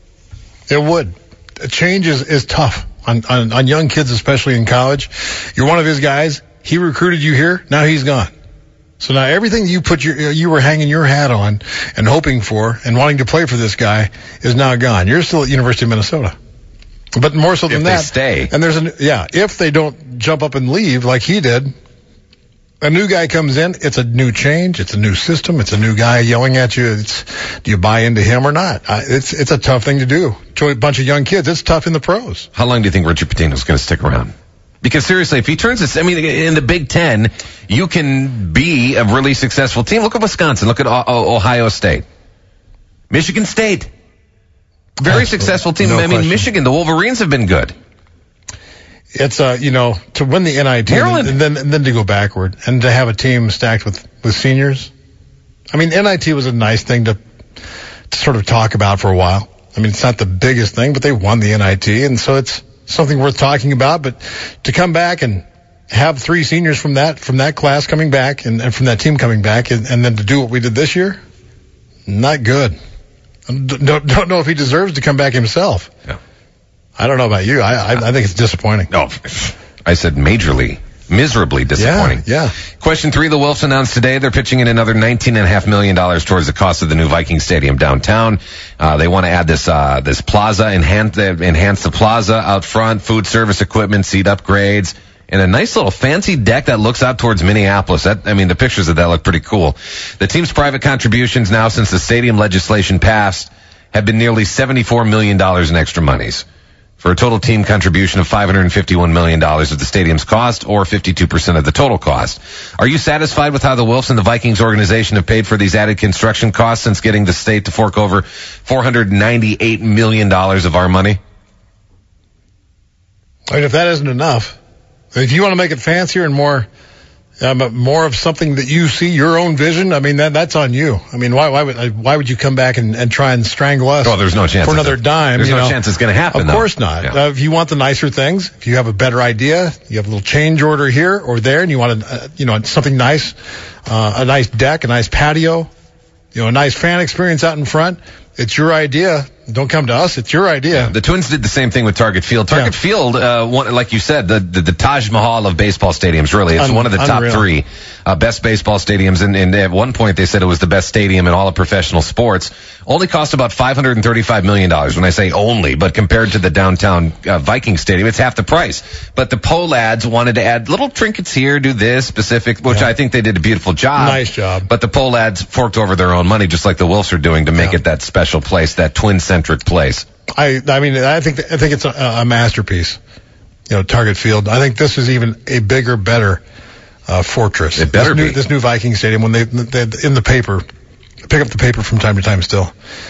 [SPEAKER 2] A change is tough. On young kids, especially in college. You're one of his guys. He recruited you here. Now he's gone. So now everything you were hanging your hat on and hoping for and wanting to play for this guy is now gone. You're still at University of Minnesota. But more so than that.
[SPEAKER 3] If they stay.
[SPEAKER 2] And if they don't jump up and leave like he did, a new guy comes in, it's a new change, it's a new system, it's a new guy yelling at you. Do you buy into him or not? It's a tough thing to do to a bunch of young kids. It's tough in the pros.
[SPEAKER 3] How long do you think Richard Pitino is going to stick around? Because seriously, if he turns this, in the Big Ten, you can be a really successful team. Look at Wisconsin. Look at Ohio State. Michigan State. Very successful team.
[SPEAKER 2] No question.
[SPEAKER 3] Michigan, the Wolverines have been good.
[SPEAKER 2] It's, to win the NIT and then to go backward and to have a team stacked with seniors. NIT was a nice thing to sort of talk about for a while. It's not the biggest thing, but they won the NIT, and so it's something worth talking about. But to come back and have 3 seniors from that class coming back and from that team coming back and then to do what we did this year, not good. Don't know if he deserves to come back himself.
[SPEAKER 3] Yeah.
[SPEAKER 2] I don't know about you. I think it's disappointing.
[SPEAKER 3] No, I said miserably disappointing.
[SPEAKER 2] Yeah.
[SPEAKER 3] Question 3, the Wilfs announced today they're pitching in another $19.5 million towards the cost of the new Viking Stadium downtown. They want to add this plaza, enhance the plaza out front, food service equipment, seat upgrades, and a nice little fancy deck that looks out towards Minneapolis. The pictures of that look pretty cool. The team's private contributions now since the stadium legislation passed have been nearly $74 million in extra monies, for a total team contribution of $551 million of the stadium's cost, or 52% of the total cost. Are you satisfied with how the Wilfs and the Vikings organization have paid for these added construction costs since getting the state to fork over $498 million of our money?
[SPEAKER 2] I mean, if that isn't enough, if you want to make it fancier and more of something that you see your own vision, I mean, that's on you. I mean, why would you come back and try and strangle us?
[SPEAKER 3] Oh, there's no chance
[SPEAKER 2] for another dime.
[SPEAKER 3] There's no chance it's going to happen.
[SPEAKER 2] Of course not.
[SPEAKER 3] Yeah.
[SPEAKER 2] If you want the nicer things, if you have a better idea, you have a little change order here or there, and you want something nice, a nice deck, a nice patio, a nice fan experience out in front. It's your idea. Don't come to us. It's your idea.
[SPEAKER 3] Yeah, the Twins did the same thing with Target Field. Target Field, like you said, the Taj Mahal of baseball stadiums, really. It's one of the top three best baseball stadiums. And at one point, they said it was the best stadium in all of professional sports. Only cost about $535 million. When I say only, but compared to the downtown Viking Stadium, it's half the price. But the Pohlads wanted to add little trinkets here, do this specific, which I think they did a beautiful job.
[SPEAKER 2] Nice job.
[SPEAKER 3] But the Pohlads forked over their own money, just like the Wilfs are doing, to make it that special place, that Twin-centric place.
[SPEAKER 2] I think it's a masterpiece. Target Field. I think this is even a bigger, better fortress.
[SPEAKER 3] It better be.
[SPEAKER 2] This new Viking Stadium, when they in the paper, pick up the paper from time to time still.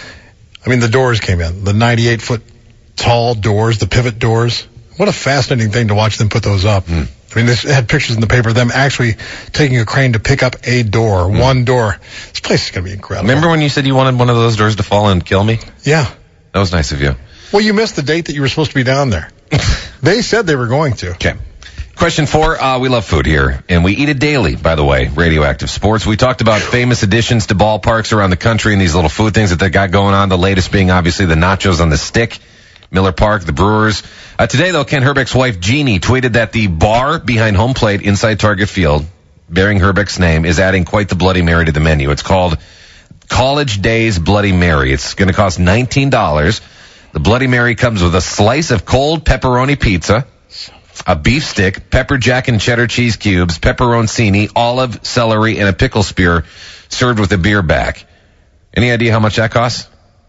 [SPEAKER 2] I mean, the doors came in. The 98-foot tall doors, the pivot doors. What a fascinating thing to watch them put those up. I mean, this had pictures in the paper of them actually taking a crane to pick up a door, one door. This place is going to be incredible.
[SPEAKER 3] Remember when you said you wanted one of those doors to fall and kill me?
[SPEAKER 2] Yeah.
[SPEAKER 3] That was nice of you.
[SPEAKER 2] Well, you missed the date that you were supposed to be down there. They said they were going to.
[SPEAKER 3] Okay. Question 4, we love food here, and we eat it daily, by the way, Radioactive Sports. We talked about famous additions to ballparks around the country and these little food things that they got going on, the latest being obviously the nachos on the stick, Miller Park, the Brewers. Today, though, Ken Herbeck's wife, Jeannie, tweeted that the bar behind home plate inside Target Field, bearing Herbeck's name, is adding quite the Bloody Mary to the menu. It's called College Days Bloody Mary. It's going to cost $19. The Bloody Mary comes with a slice of cold pepperoni pizza, a beef stick, pepper jack and cheddar cheese cubes, pepperoncini, olive, celery, and a pickle spear served with a beer back. Any idea how much that costs?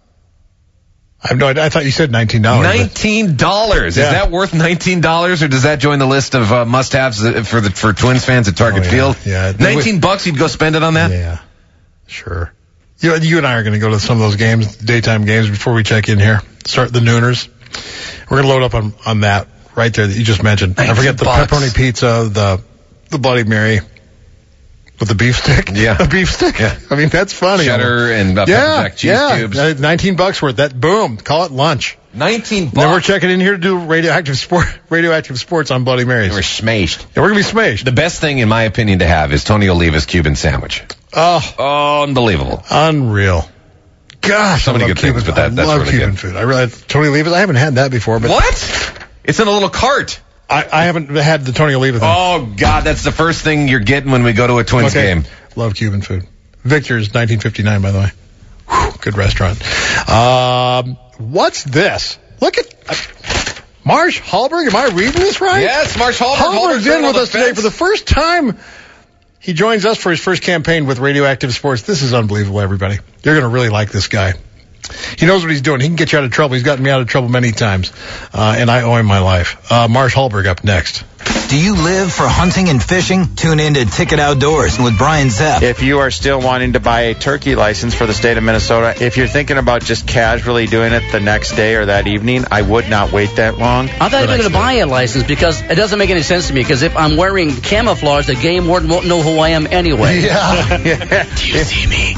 [SPEAKER 2] I have no idea. I thought you said $19.
[SPEAKER 3] $19. Is that worth $19, or does that join the list of must-haves for Twins fans at Target Field?
[SPEAKER 2] Yeah.
[SPEAKER 3] $19, you'd go spend it on that?
[SPEAKER 2] Yeah, sure. You and I are going to go to some of those games, daytime games, before we check in here. Start the Nooners. We're going to load up on that right there that you just mentioned. I forget the pepperoni pizza, the Bloody Mary with the beef stick.
[SPEAKER 3] Yeah.
[SPEAKER 2] The beef stick.
[SPEAKER 3] Yeah.
[SPEAKER 2] I mean, that's funny.
[SPEAKER 3] Cheddar and pepper jack cheese cubes.
[SPEAKER 2] $19 worth. That, boom. Call it lunch.
[SPEAKER 3] $19.
[SPEAKER 2] Then we're checking in here to do radioactive sports on Bloody Marys.
[SPEAKER 3] We're smashed.
[SPEAKER 2] Yeah, we're going to be smashed.
[SPEAKER 3] The best thing, in my opinion, to have is Tony Oliva's Cuban sandwich. Oh, unbelievable.
[SPEAKER 2] Unreal. Gosh,
[SPEAKER 3] so many good things, but that's
[SPEAKER 2] love
[SPEAKER 3] really
[SPEAKER 2] Cuban
[SPEAKER 3] good.
[SPEAKER 2] Food. I really, Tony Oliva's, I haven't had that before. But
[SPEAKER 3] what? It's in a little cart.
[SPEAKER 2] I haven't had the Tony Oliva thing.
[SPEAKER 3] Oh, God, that's the first thing you're getting when we go to a Twins game.
[SPEAKER 2] Love Cuban food. Victor's 1959, by the way. Whew, good restaurant. What's this? Look at Marsh Hallberg. Am I reading this right?
[SPEAKER 3] Yes, Marsh Hallberg.
[SPEAKER 2] Hallberg's in with us today for the first time. He joins us for his first campaign with Radioactive Sports. This is unbelievable, everybody. You're going to really like this guy. He knows what he's doing. He can get you out of trouble. He's gotten me out of trouble many times, and I owe him my life. Marsh Hallberg up next.
[SPEAKER 1] Do you live for hunting and fishing? Tune in to Ticket Outdoors with Brian Zepp.
[SPEAKER 11] If you are still wanting to buy a turkey license for the state of Minnesota, if you're thinking about just casually doing it the next day or that evening, I would not wait that long.
[SPEAKER 12] I thought you were going to buy a license because it doesn't make any sense to me, because if I'm wearing camouflage, the game warden won't know who I am anyway.
[SPEAKER 1] Yeah. Do you see me?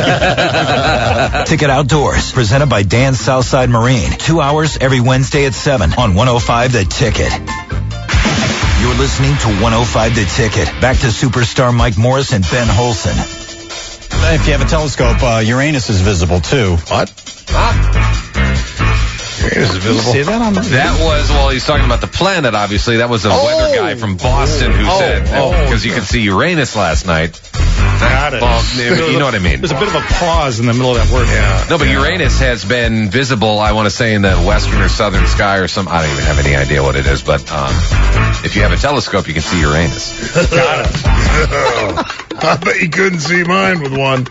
[SPEAKER 1] Ticket Outdoors, presented by Dan's Southside Marine. 2 hours every Wednesday at 7 on 105 The Ticket. You're listening to 105 The Ticket. Back to superstar Mike Morris and Ben Holson.
[SPEAKER 4] If you have a telescope, Uranus is visible too.
[SPEAKER 2] What? Uranus is visible.
[SPEAKER 4] Say that on the...
[SPEAKER 3] That was, well, he's talking about the planet, obviously. That was a weather guy from Boston who said, because you could see Uranus last night.
[SPEAKER 13] Got it.
[SPEAKER 3] Well, you know what I mean.
[SPEAKER 13] There's a bit of a pause in the middle of that word.
[SPEAKER 2] Yeah.
[SPEAKER 3] No, but Uranus has been visible, I want to say, in the western or southern sky or some. I don't even have any idea what it is, but if you have a telescope, you can see Uranus.
[SPEAKER 13] Got it.
[SPEAKER 2] I bet you couldn't see mine with one.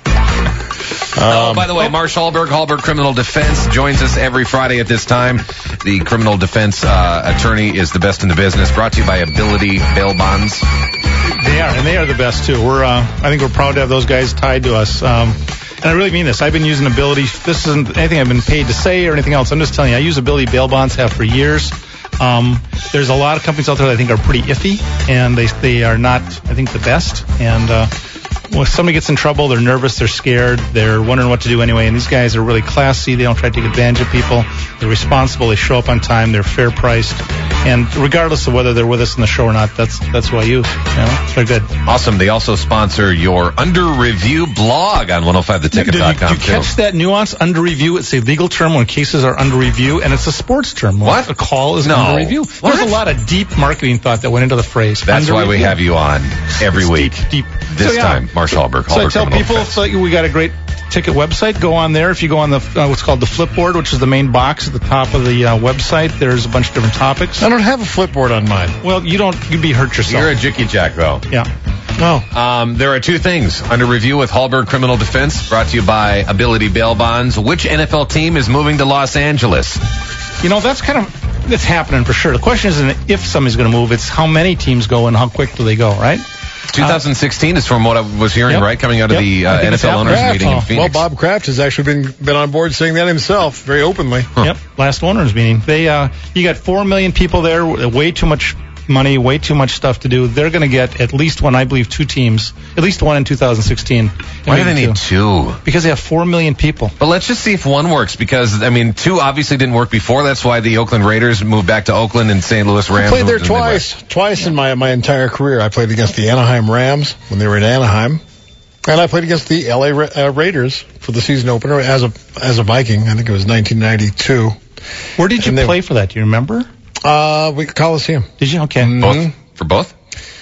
[SPEAKER 3] By the way, Marsh Hallberg Criminal Defense joins us every Friday at this time. The criminal defense attorney is the best in the business. Brought to you by Ability Bail Bonds.
[SPEAKER 13] They are, and they are the best too. I think we're proud to have those guys tied to us. And I really mean this. I've been using Ability. This isn't anything I've been paid to say or anything else. I'm just telling you, I use Ability Bail Bonds, have for years. There's a lot of companies out there that I think are pretty iffy, and they are not, I think, the best. And when somebody gets in trouble, they're nervous, they're scared, they're wondering what to do anyway. And these guys are really classy. They don't try to take advantage of people. They're responsible. They show up on time. They're fair priced. And regardless of whether they're with us in the show or not, that's who I use. You know, they're good.
[SPEAKER 3] Awesome. They also sponsor your Under Review blog on 105theticket.com.
[SPEAKER 13] Did you catch that nuance? Under review, it's a legal term when cases are under review, and it's a sports term.
[SPEAKER 3] What?
[SPEAKER 13] A call is under review.
[SPEAKER 3] What?
[SPEAKER 13] There's a lot of deep marketing thought that went into the phrase.
[SPEAKER 3] That's
[SPEAKER 13] under
[SPEAKER 3] why
[SPEAKER 13] review.
[SPEAKER 3] we have you on every week.
[SPEAKER 13] Deep.
[SPEAKER 3] This time, Marsh Hallberg.
[SPEAKER 13] So I tell people, we got a great ticket website. Go on there. If you go on the what's called the Flipboard, which is the main box at the top of the website, there's a bunch of different topics.
[SPEAKER 2] I don't have a Flipboard on mine.
[SPEAKER 13] Well, you'd be hurt yourself.
[SPEAKER 3] You're a jicky jack, though.
[SPEAKER 13] Yeah.
[SPEAKER 2] No.
[SPEAKER 3] There are two things. Under Review with Hallberg Criminal Defense, brought to you by Ability Bail Bonds. Which NFL team is moving to Los Angeles?
[SPEAKER 13] You know, that's happening for sure. The question isn't if somebody's going to move, it's how many teams go and how quick do they go, right?
[SPEAKER 3] 2016 is from what I was hearing, right? Coming out of the NFL owners meeting in Phoenix.
[SPEAKER 2] Well, Bob Kraft has actually been on board saying that himself very openly.
[SPEAKER 13] Yep, last owners meeting. You got 4 million people there, way too much money, way too much stuff to do. They're going to get at least one, I believe, 2 teams, at least one in 2016.
[SPEAKER 3] Why do they need 2?
[SPEAKER 13] Because they have 4 million people.
[SPEAKER 3] But let's just see if one works, because, 2 obviously didn't work before. That's why the Oakland Raiders moved back to Oakland and St. Louis Rams.
[SPEAKER 2] I played there twice in my entire career. I played against the Anaheim Rams when they were in Anaheim, and I played against the LA Raiders for the season opener as a Viking. I think it was 1992.
[SPEAKER 13] Where did you play for that? Do you remember?
[SPEAKER 2] Coliseum.
[SPEAKER 13] Did you? Okay.
[SPEAKER 3] Both? For both?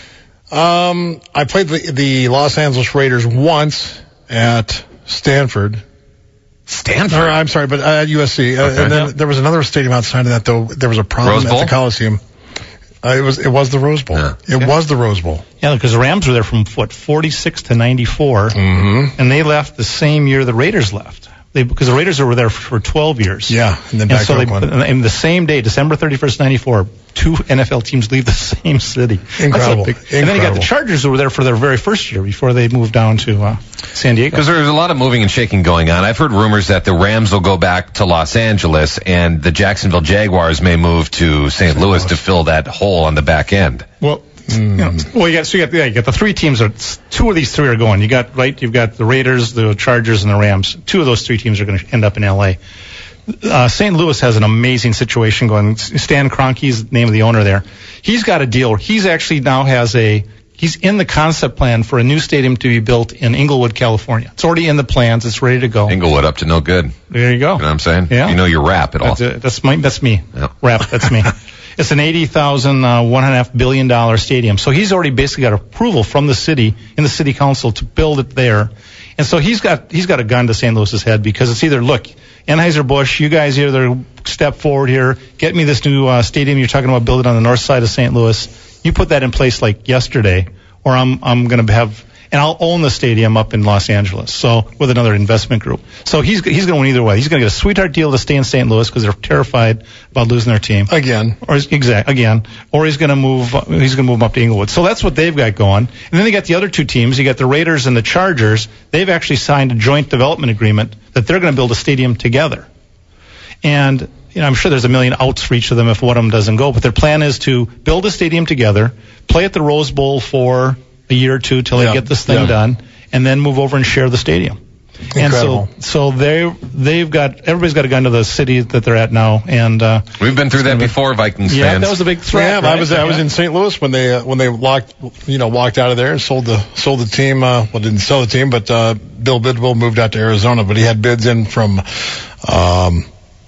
[SPEAKER 2] I played the Los Angeles Raiders once at Stanford.
[SPEAKER 3] Stanford?
[SPEAKER 2] Or, I'm sorry, but at USC.
[SPEAKER 3] Okay.
[SPEAKER 2] And then there was another stadium outside of that, though. There was a problem at the Coliseum. It was the Rose Bowl. Yeah. It was the Rose Bowl.
[SPEAKER 13] Yeah, because the Rams were there from, 46 to 94.
[SPEAKER 2] Mm-hmm.
[SPEAKER 13] And they left the same year the Raiders left. Because the Raiders were there for 12 years.
[SPEAKER 2] Yeah, and then back to Oakland.
[SPEAKER 13] And the same day, December 31st, 94, 2 NFL teams leave the same city.
[SPEAKER 2] Incredible.
[SPEAKER 13] And then you got the Chargers who were there for their very first year before they moved down to San Diego.
[SPEAKER 3] Because there's a lot of moving and shaking going on. I've heard rumors that the Rams will go back to Los Angeles and the Jacksonville Jaguars may move to St. Louis to fill that hole on the back end.
[SPEAKER 13] Well, you got the 3 teams. 2 of these 3 are going. You've got the Raiders, the Chargers, and the Rams. 2 of those 3 teams are going to end up in L.A. St. Louis has an amazing situation going. Stan Kroenke's the name of the owner there. He's got a deal. He's actually now he's in the concept plan for a new stadium to be built in Inglewood, California. It's already in the plans. It's ready to go.
[SPEAKER 3] Inglewood up to no good.
[SPEAKER 13] There you go.
[SPEAKER 3] You know what I'm saying?
[SPEAKER 13] Yeah.
[SPEAKER 3] You know your rap at all.
[SPEAKER 13] That's me.
[SPEAKER 3] Yeah.
[SPEAKER 13] Rap, that's me. It's an $1.5 billion stadium. So he's already basically got approval from the city, in the city council, to build it there. And so he's got a gun to St. Louis's head, because it's either, look, Anheuser-Busch, you guys either step forward here, get me this new stadium you're talking about building on the north side of St. Louis. You put that in place like yesterday, or I'm going to have, and I'll own the stadium up in Los Angeles. So with another investment group. So he's going to win either way. He's going to get a sweetheart deal to stay in St. Louis because they're terrified about losing their team
[SPEAKER 2] again.
[SPEAKER 13] Or he's going to move them up to Inglewood. So that's what they've got going. And then they got the other 2 teams. You got the Raiders and the Chargers. They've actually signed a joint development agreement that they're going to build a stadium together. And I'm sure there's a million outs for each of them if one of them doesn't go. But their plan is to build a stadium together, play at the Rose Bowl for a year or 2 till they get this thing done, and then move over and share the stadium.
[SPEAKER 2] Incredible.
[SPEAKER 13] And so everybody's got a gun to the city that they're at now, and
[SPEAKER 3] we've been through that before, Vikings fans.
[SPEAKER 13] Yeah, that was a big threat.
[SPEAKER 2] Yeah, right? I was in St. Louis when they walked out of there and sold the team. Didn't sell the team, but Bill Bidwell moved out to Arizona, but he had bids in from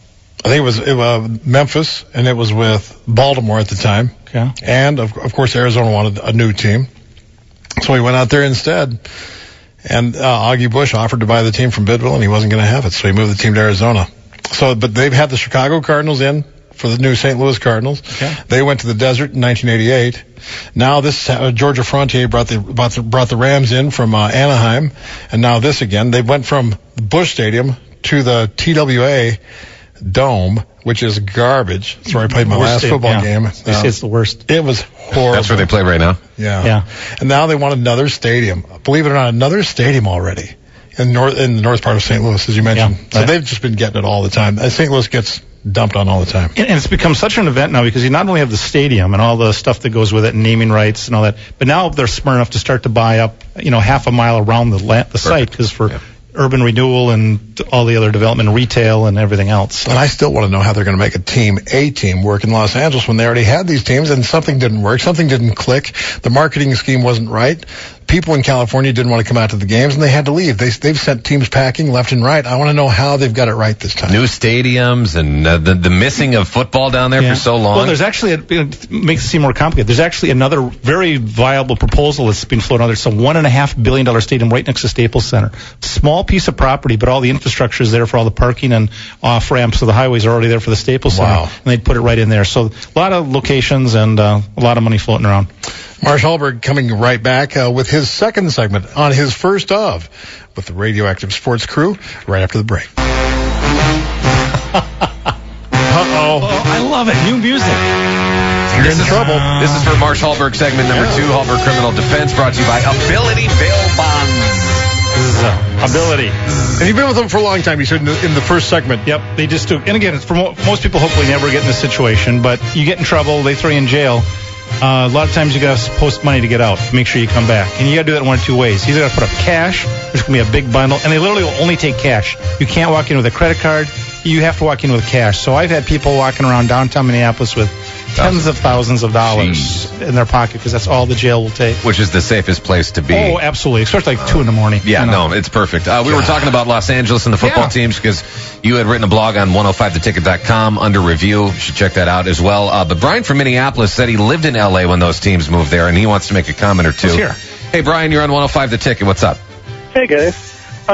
[SPEAKER 2] I think it was Memphis, and it was with Baltimore at the time.
[SPEAKER 13] Okay.
[SPEAKER 2] And, of course, Arizona wanted a new team. So he went out there instead. And Augie Bush offered to buy the team from Bidwell, and he wasn't going to have it. So he moved the team to Arizona. But they've had the Chicago Cardinals in for the new St. Louis Cardinals.
[SPEAKER 13] Okay.
[SPEAKER 2] They went to the desert in 1988. Now this Georgia Frontier brought the Rams in from Anaheim, and now this again. They went from Busch Stadium to the TWA Dome, which is garbage. That's where I played my last football game.
[SPEAKER 13] They say it's the worst.
[SPEAKER 2] It was horrible.
[SPEAKER 3] That's where they play right now?
[SPEAKER 2] Yeah. And now they want another stadium. Believe it or not, another stadium already in the north part of St. Louis, as you mentioned.
[SPEAKER 13] Yeah.
[SPEAKER 2] So they've just been getting it all the time. St. Louis gets dumped on all the time.
[SPEAKER 13] And it's become such an event now because you not only have the stadium and all the stuff that goes with it and naming rights and all that, but now they're smart enough to start to buy up, half a mile around the site because for urban renewal and all the other development and retail and everything else.
[SPEAKER 2] And I still want to know how they're going to make a team work in Los Angeles when they already had these teams and something didn't work, something didn't click, the marketing scheme wasn't right. People in California didn't want to come out to the games, and they had to leave. They've sent teams packing left and right. I want to know how they've got it right this time.
[SPEAKER 3] New stadiums and the missing of football down there for so long.
[SPEAKER 13] Well, there's actually, it makes it seem more complicated. There's actually another very viable proposal that's been floated out there. It's a $1.5 billion stadium right next to Staples Center. Small piece of property, but all the infrastructure is there for all the parking and off ramps, so the highways are already there for the Staples Center.
[SPEAKER 2] Wow.
[SPEAKER 13] And they'd put it right in there. So a lot of locations and a lot of money floating around.
[SPEAKER 2] Marsh Hallberg coming right back with his second segment on his first of with the Radioactive Sports Crew right after the break.
[SPEAKER 13] I love it. New music.
[SPEAKER 2] You're in trouble.
[SPEAKER 3] This is for Marsh Hallberg segment number 2, Hallberg Criminal Defense, brought to you by Ability Bail Bonds.
[SPEAKER 13] This is Ability.
[SPEAKER 2] And you've been with them for a long time, you said in the first segment.
[SPEAKER 13] Yep, they just do. And again, it's for most people hopefully never get in this situation, but you get in trouble, they throw you in jail. A lot of times you got to post money to get out. Make sure you come back. And you got to do that in one of two ways. You either got to put up cash, there's going to be a big bundle, and they literally will only take cash. You can't walk in with a credit card. You have to walk in with cash. So I've had people walking around downtown Minneapolis with tens of thousands of dollars in their pocket because that's all the jail will take.
[SPEAKER 3] Which is the safest place to be.
[SPEAKER 13] Oh, absolutely. Especially like 2 in the morning.
[SPEAKER 3] Yeah, no, it's perfect. We were talking about Los Angeles and the football teams because you had written a blog on 105theticket.com under review. You should check that out as well. But Brian from Minneapolis said he lived in L.A. when those teams moved there, and he wants to make a comment or two.
[SPEAKER 13] Let's hear.
[SPEAKER 3] Hey, Brian, you're on 105 The Ticket. What's up?
[SPEAKER 14] Hey, guys.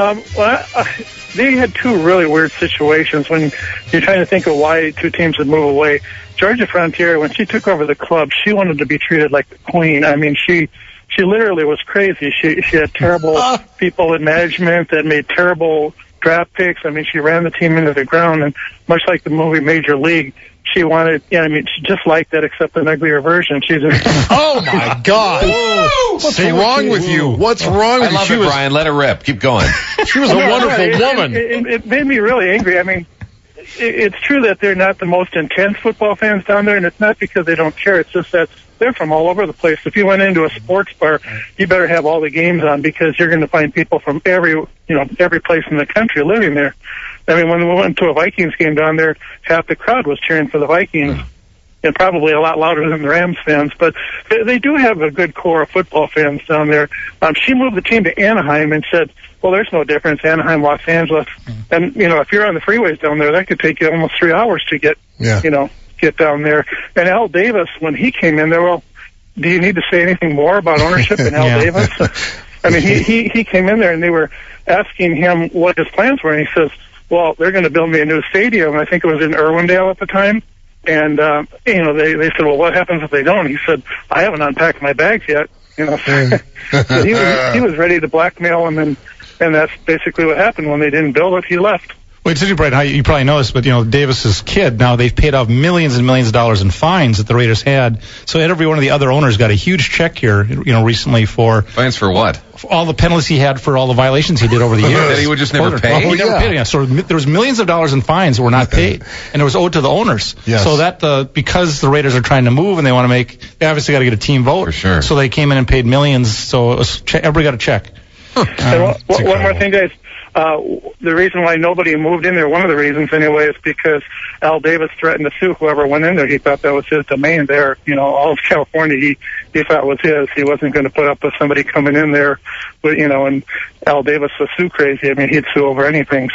[SPEAKER 14] They had two really weird situations when you're trying to think of why two teams would move away. Georgia Frontier, when she took over the club, she wanted to be treated like the queen. I mean, she literally was crazy. She had terrible people in management that made terrible draft picks. I mean, she ran the team into the ground, and much like the movie Major League, she wanted, she just liked that, except an uglier version. She's
[SPEAKER 2] oh my God! What's wrong with you? What's wrong with you?
[SPEAKER 3] I love it, Brian. Let her rip. Keep going.
[SPEAKER 2] She was a wonderful woman.
[SPEAKER 14] It made me really angry. I mean, it's true that they're not the most intense football fans down there, and it's not because they don't care. It's just that they're from all over the place. If you went into a sports bar, you better have all the games on because you're going to find people from every place in the country living there. I mean, when we went to a Vikings game down there, half the crowd was cheering for the Vikings, and probably a lot louder than the Rams fans. But they do have a good core of football fans down there. She moved the team to Anaheim and said, well, there's no difference, Anaheim, Los Angeles. And, if you're on the freeways down there, that could take you almost 3 hours to get, get down there. And Al Davis, when he came in there, well, do you need to say anything more about ownership and Al Davis? I mean, he came in there and they were asking him what his plans were, and he says, well, they're going to build me a new stadium. I think it was in Irwindale at the time. And, they said, well, what happens if they don't? He said, I haven't unpacked my bags yet. So he was ready to blackmail him, and that's basically what happened. When they didn't build it, he left.
[SPEAKER 13] Well, it's interesting, Brian, you probably noticed, but, Davis's kid, now they've paid off millions and millions of dollars in fines that the Raiders had. So every one of the other owners got a huge check here, recently for...
[SPEAKER 3] Fines for what?
[SPEAKER 13] For all the penalties he had for all the violations he did over the years.
[SPEAKER 3] That he would just never pay?
[SPEAKER 13] He never paid again. So there was millions of dollars in fines that were not paid, and it was owed to the owners.
[SPEAKER 2] Yes.
[SPEAKER 13] So that, because the Raiders are trying to move and they want to they obviously got to get a team vote.
[SPEAKER 3] For sure.
[SPEAKER 13] So they came in and paid millions, so everybody got a check.
[SPEAKER 14] And one more thing, guys. The reason why nobody moved in there, one of the reasons anyway, is because Al Davis threatened to sue whoever went in there. He thought that was his domain there. All of California he thought was his. He wasn't going to put up with somebody coming in there, but, and Al Davis was sue crazy. I mean, he'd sue over anything. So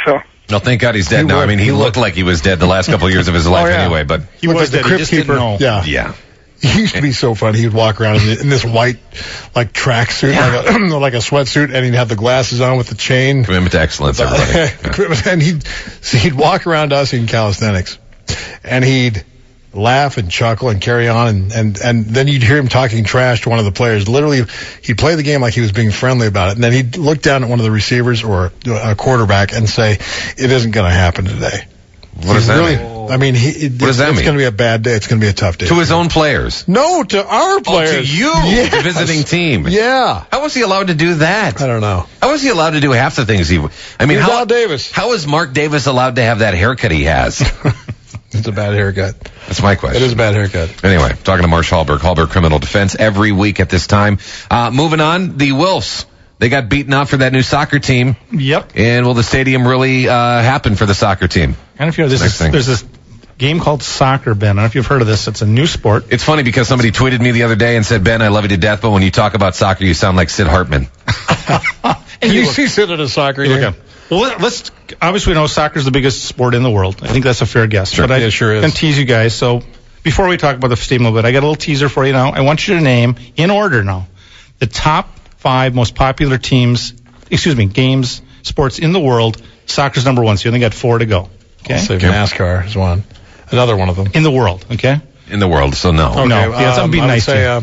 [SPEAKER 3] No, thank God he's dead now. I mean, he looked like he was dead the last couple of years of his life anyway, but
[SPEAKER 2] he was the crypt keeper. Yeah.
[SPEAKER 3] Yeah.
[SPEAKER 2] He used to be so funny. He would walk around in this white, like, tracksuit, like a sweatsuit, and he'd have the glasses on with the chain.
[SPEAKER 3] Commitment to excellence, everybody.
[SPEAKER 2] And he'd walk around us in calisthenics, and he'd laugh and chuckle and carry on, and then you'd hear him talking trash to one of the players. Literally, he'd play the game like he was being friendly about it, and then he'd look down at one of the receivers or a quarterback and say, "It isn't going to happen today."
[SPEAKER 3] What does that mean?
[SPEAKER 2] I mean,
[SPEAKER 3] what does that mean?
[SPEAKER 2] It's going to be a bad day. It's going to be a tough day.
[SPEAKER 3] To his own players?
[SPEAKER 2] No, to our players.
[SPEAKER 3] Oh, to you,
[SPEAKER 2] yes.
[SPEAKER 3] The visiting team.
[SPEAKER 2] Yeah.
[SPEAKER 3] How was he allowed to do that?
[SPEAKER 2] I don't know.
[SPEAKER 3] How was he allowed to do half the things he? I mean,
[SPEAKER 2] Al Davis.
[SPEAKER 3] How is Mark Davis allowed to have that haircut he has?
[SPEAKER 2] It's a bad haircut.
[SPEAKER 3] That's my question.
[SPEAKER 2] It is a bad haircut.
[SPEAKER 3] Anyway, talking to Marsh Hallberg, Hallberg Criminal Defense, every week at this time. Moving on, the Wilfs. They got beaten out for that new soccer team.
[SPEAKER 13] Yep.
[SPEAKER 3] And will the stadium really happen for the soccer team?
[SPEAKER 13] And if you're there's this game called soccer, Ben. I don't know if you've heard of this. It's a new sport.
[SPEAKER 3] It's funny because somebody tweeted me the other day and said, Ben, I love you to death, but when you talk about soccer, you sound like Sid Hartman.
[SPEAKER 2] And you see Sid at a soccer game?
[SPEAKER 13] Well, let's obviously know soccer is the biggest sport in the world. I think that's a fair guess.
[SPEAKER 3] Sure.
[SPEAKER 13] But I
[SPEAKER 2] sure is.
[SPEAKER 13] can tease you guys. So before we talk about the stadium a little bit, I got a little teaser for you now. I want you to name, in order now, the top 5 most popular games, sports in the world. Soccer's number 1, so you only got 4 to go. Okay.
[SPEAKER 2] I'll say NASCAR is one. Another one of them.
[SPEAKER 13] In the world, okay?
[SPEAKER 3] In the world, so no.
[SPEAKER 2] Okay,
[SPEAKER 13] no. Yeah, I'm being nice to you.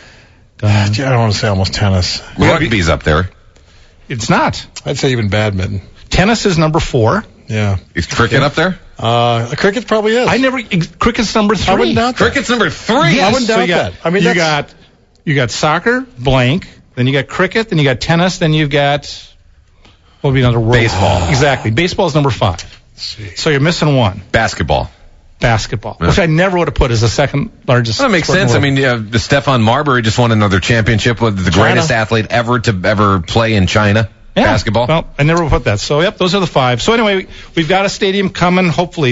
[SPEAKER 2] I don't want to say almost tennis.
[SPEAKER 3] Rugby's up there.
[SPEAKER 13] It's not.
[SPEAKER 2] I'd say even badminton.
[SPEAKER 13] Tennis is number 4.
[SPEAKER 2] Yeah.
[SPEAKER 3] Is cricket up there?
[SPEAKER 2] Cricket probably is.
[SPEAKER 13] Cricket's number 3.
[SPEAKER 2] I wouldn't doubt that.
[SPEAKER 3] Cricket's number 3.
[SPEAKER 2] Yes, I wouldn't doubt that. I mean,
[SPEAKER 13] you got soccer, blank. Then you got cricket. Then you got tennis. Then you've got what would be another word?
[SPEAKER 3] Baseball.
[SPEAKER 13] Exactly. Baseball is number 5. So you're missing 1.
[SPEAKER 3] Basketball,
[SPEAKER 13] which I never would have put as the second largest.
[SPEAKER 3] Well, that makes sense. I mean, the Stephon Marbury just won another championship with the greatest athlete ever to play in China.
[SPEAKER 13] Yeah.
[SPEAKER 3] Basketball.
[SPEAKER 13] Well, I never would put that. So yep, those are the 5. So anyway, we've got a stadium coming. Hopefully,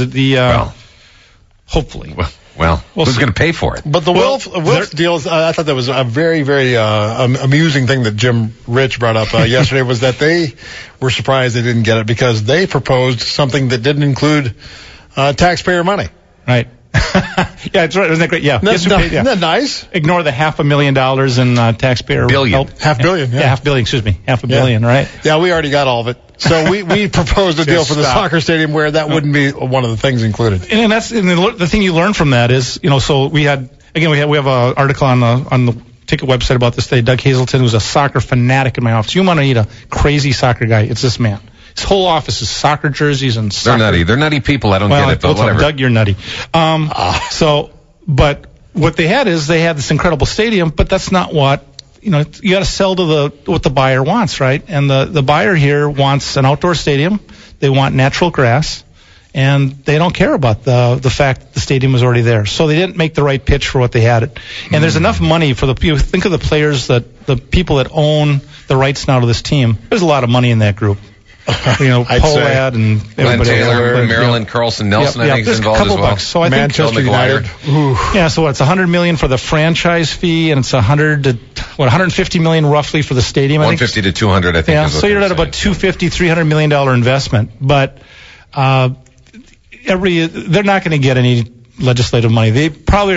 [SPEAKER 13] hopefully.
[SPEAKER 3] Well, who's going to pay for it?
[SPEAKER 2] But the Wilf deals, I thought that was a very, very amusing thing that Jim Rich brought up yesterday was that they were surprised they didn't get it because they proposed something that didn't include taxpayer money.
[SPEAKER 13] Right. Yeah, that's right. Isn't that great? Yeah.
[SPEAKER 2] Isn't that nice?
[SPEAKER 13] Ignore the $500,000 in taxpayer
[SPEAKER 3] billion.
[SPEAKER 13] help.
[SPEAKER 2] $500 million. Yeah.
[SPEAKER 13] $500 million. Excuse me. $500 million. Right.
[SPEAKER 2] Yeah, we already got all of it. So we proposed a deal for the soccer stadium where that wouldn't be one of the things included.
[SPEAKER 13] And that's the thing you learn from that is so we have an article on the ticket website about this today. Doug Hazelton, who's a soccer fanatic in my office. You want to meet a crazy soccer guy? It's this man. His whole office is soccer jerseys and soccer.
[SPEAKER 3] They're nutty. They're nutty people. I don't get it, but whatever.
[SPEAKER 13] Doug, you're nutty. But what they had this incredible stadium, but that's not what, you got to sell to what the buyer wants, right? And the buyer here wants an outdoor stadium. They want natural grass. And they don't care about the fact that the stadium was already there. So they didn't make the right pitch for what they had. And there's enough money for think of the players the people that own the rights now to this team. There's a lot of money in that group. Pollad and
[SPEAKER 3] Glenn Taylor, Marilyn Carlson Nelson, I think is involved as well.
[SPEAKER 13] Bucks. So I
[SPEAKER 2] Manchester
[SPEAKER 13] think
[SPEAKER 2] United.
[SPEAKER 13] Yeah, so it's $100 million for the franchise fee, and it's $150 million roughly for the stadium.
[SPEAKER 3] 150 to 200, I think.
[SPEAKER 13] Yeah, so you're at about $250-300 million investment, but they're not going to get any legislative money. They probably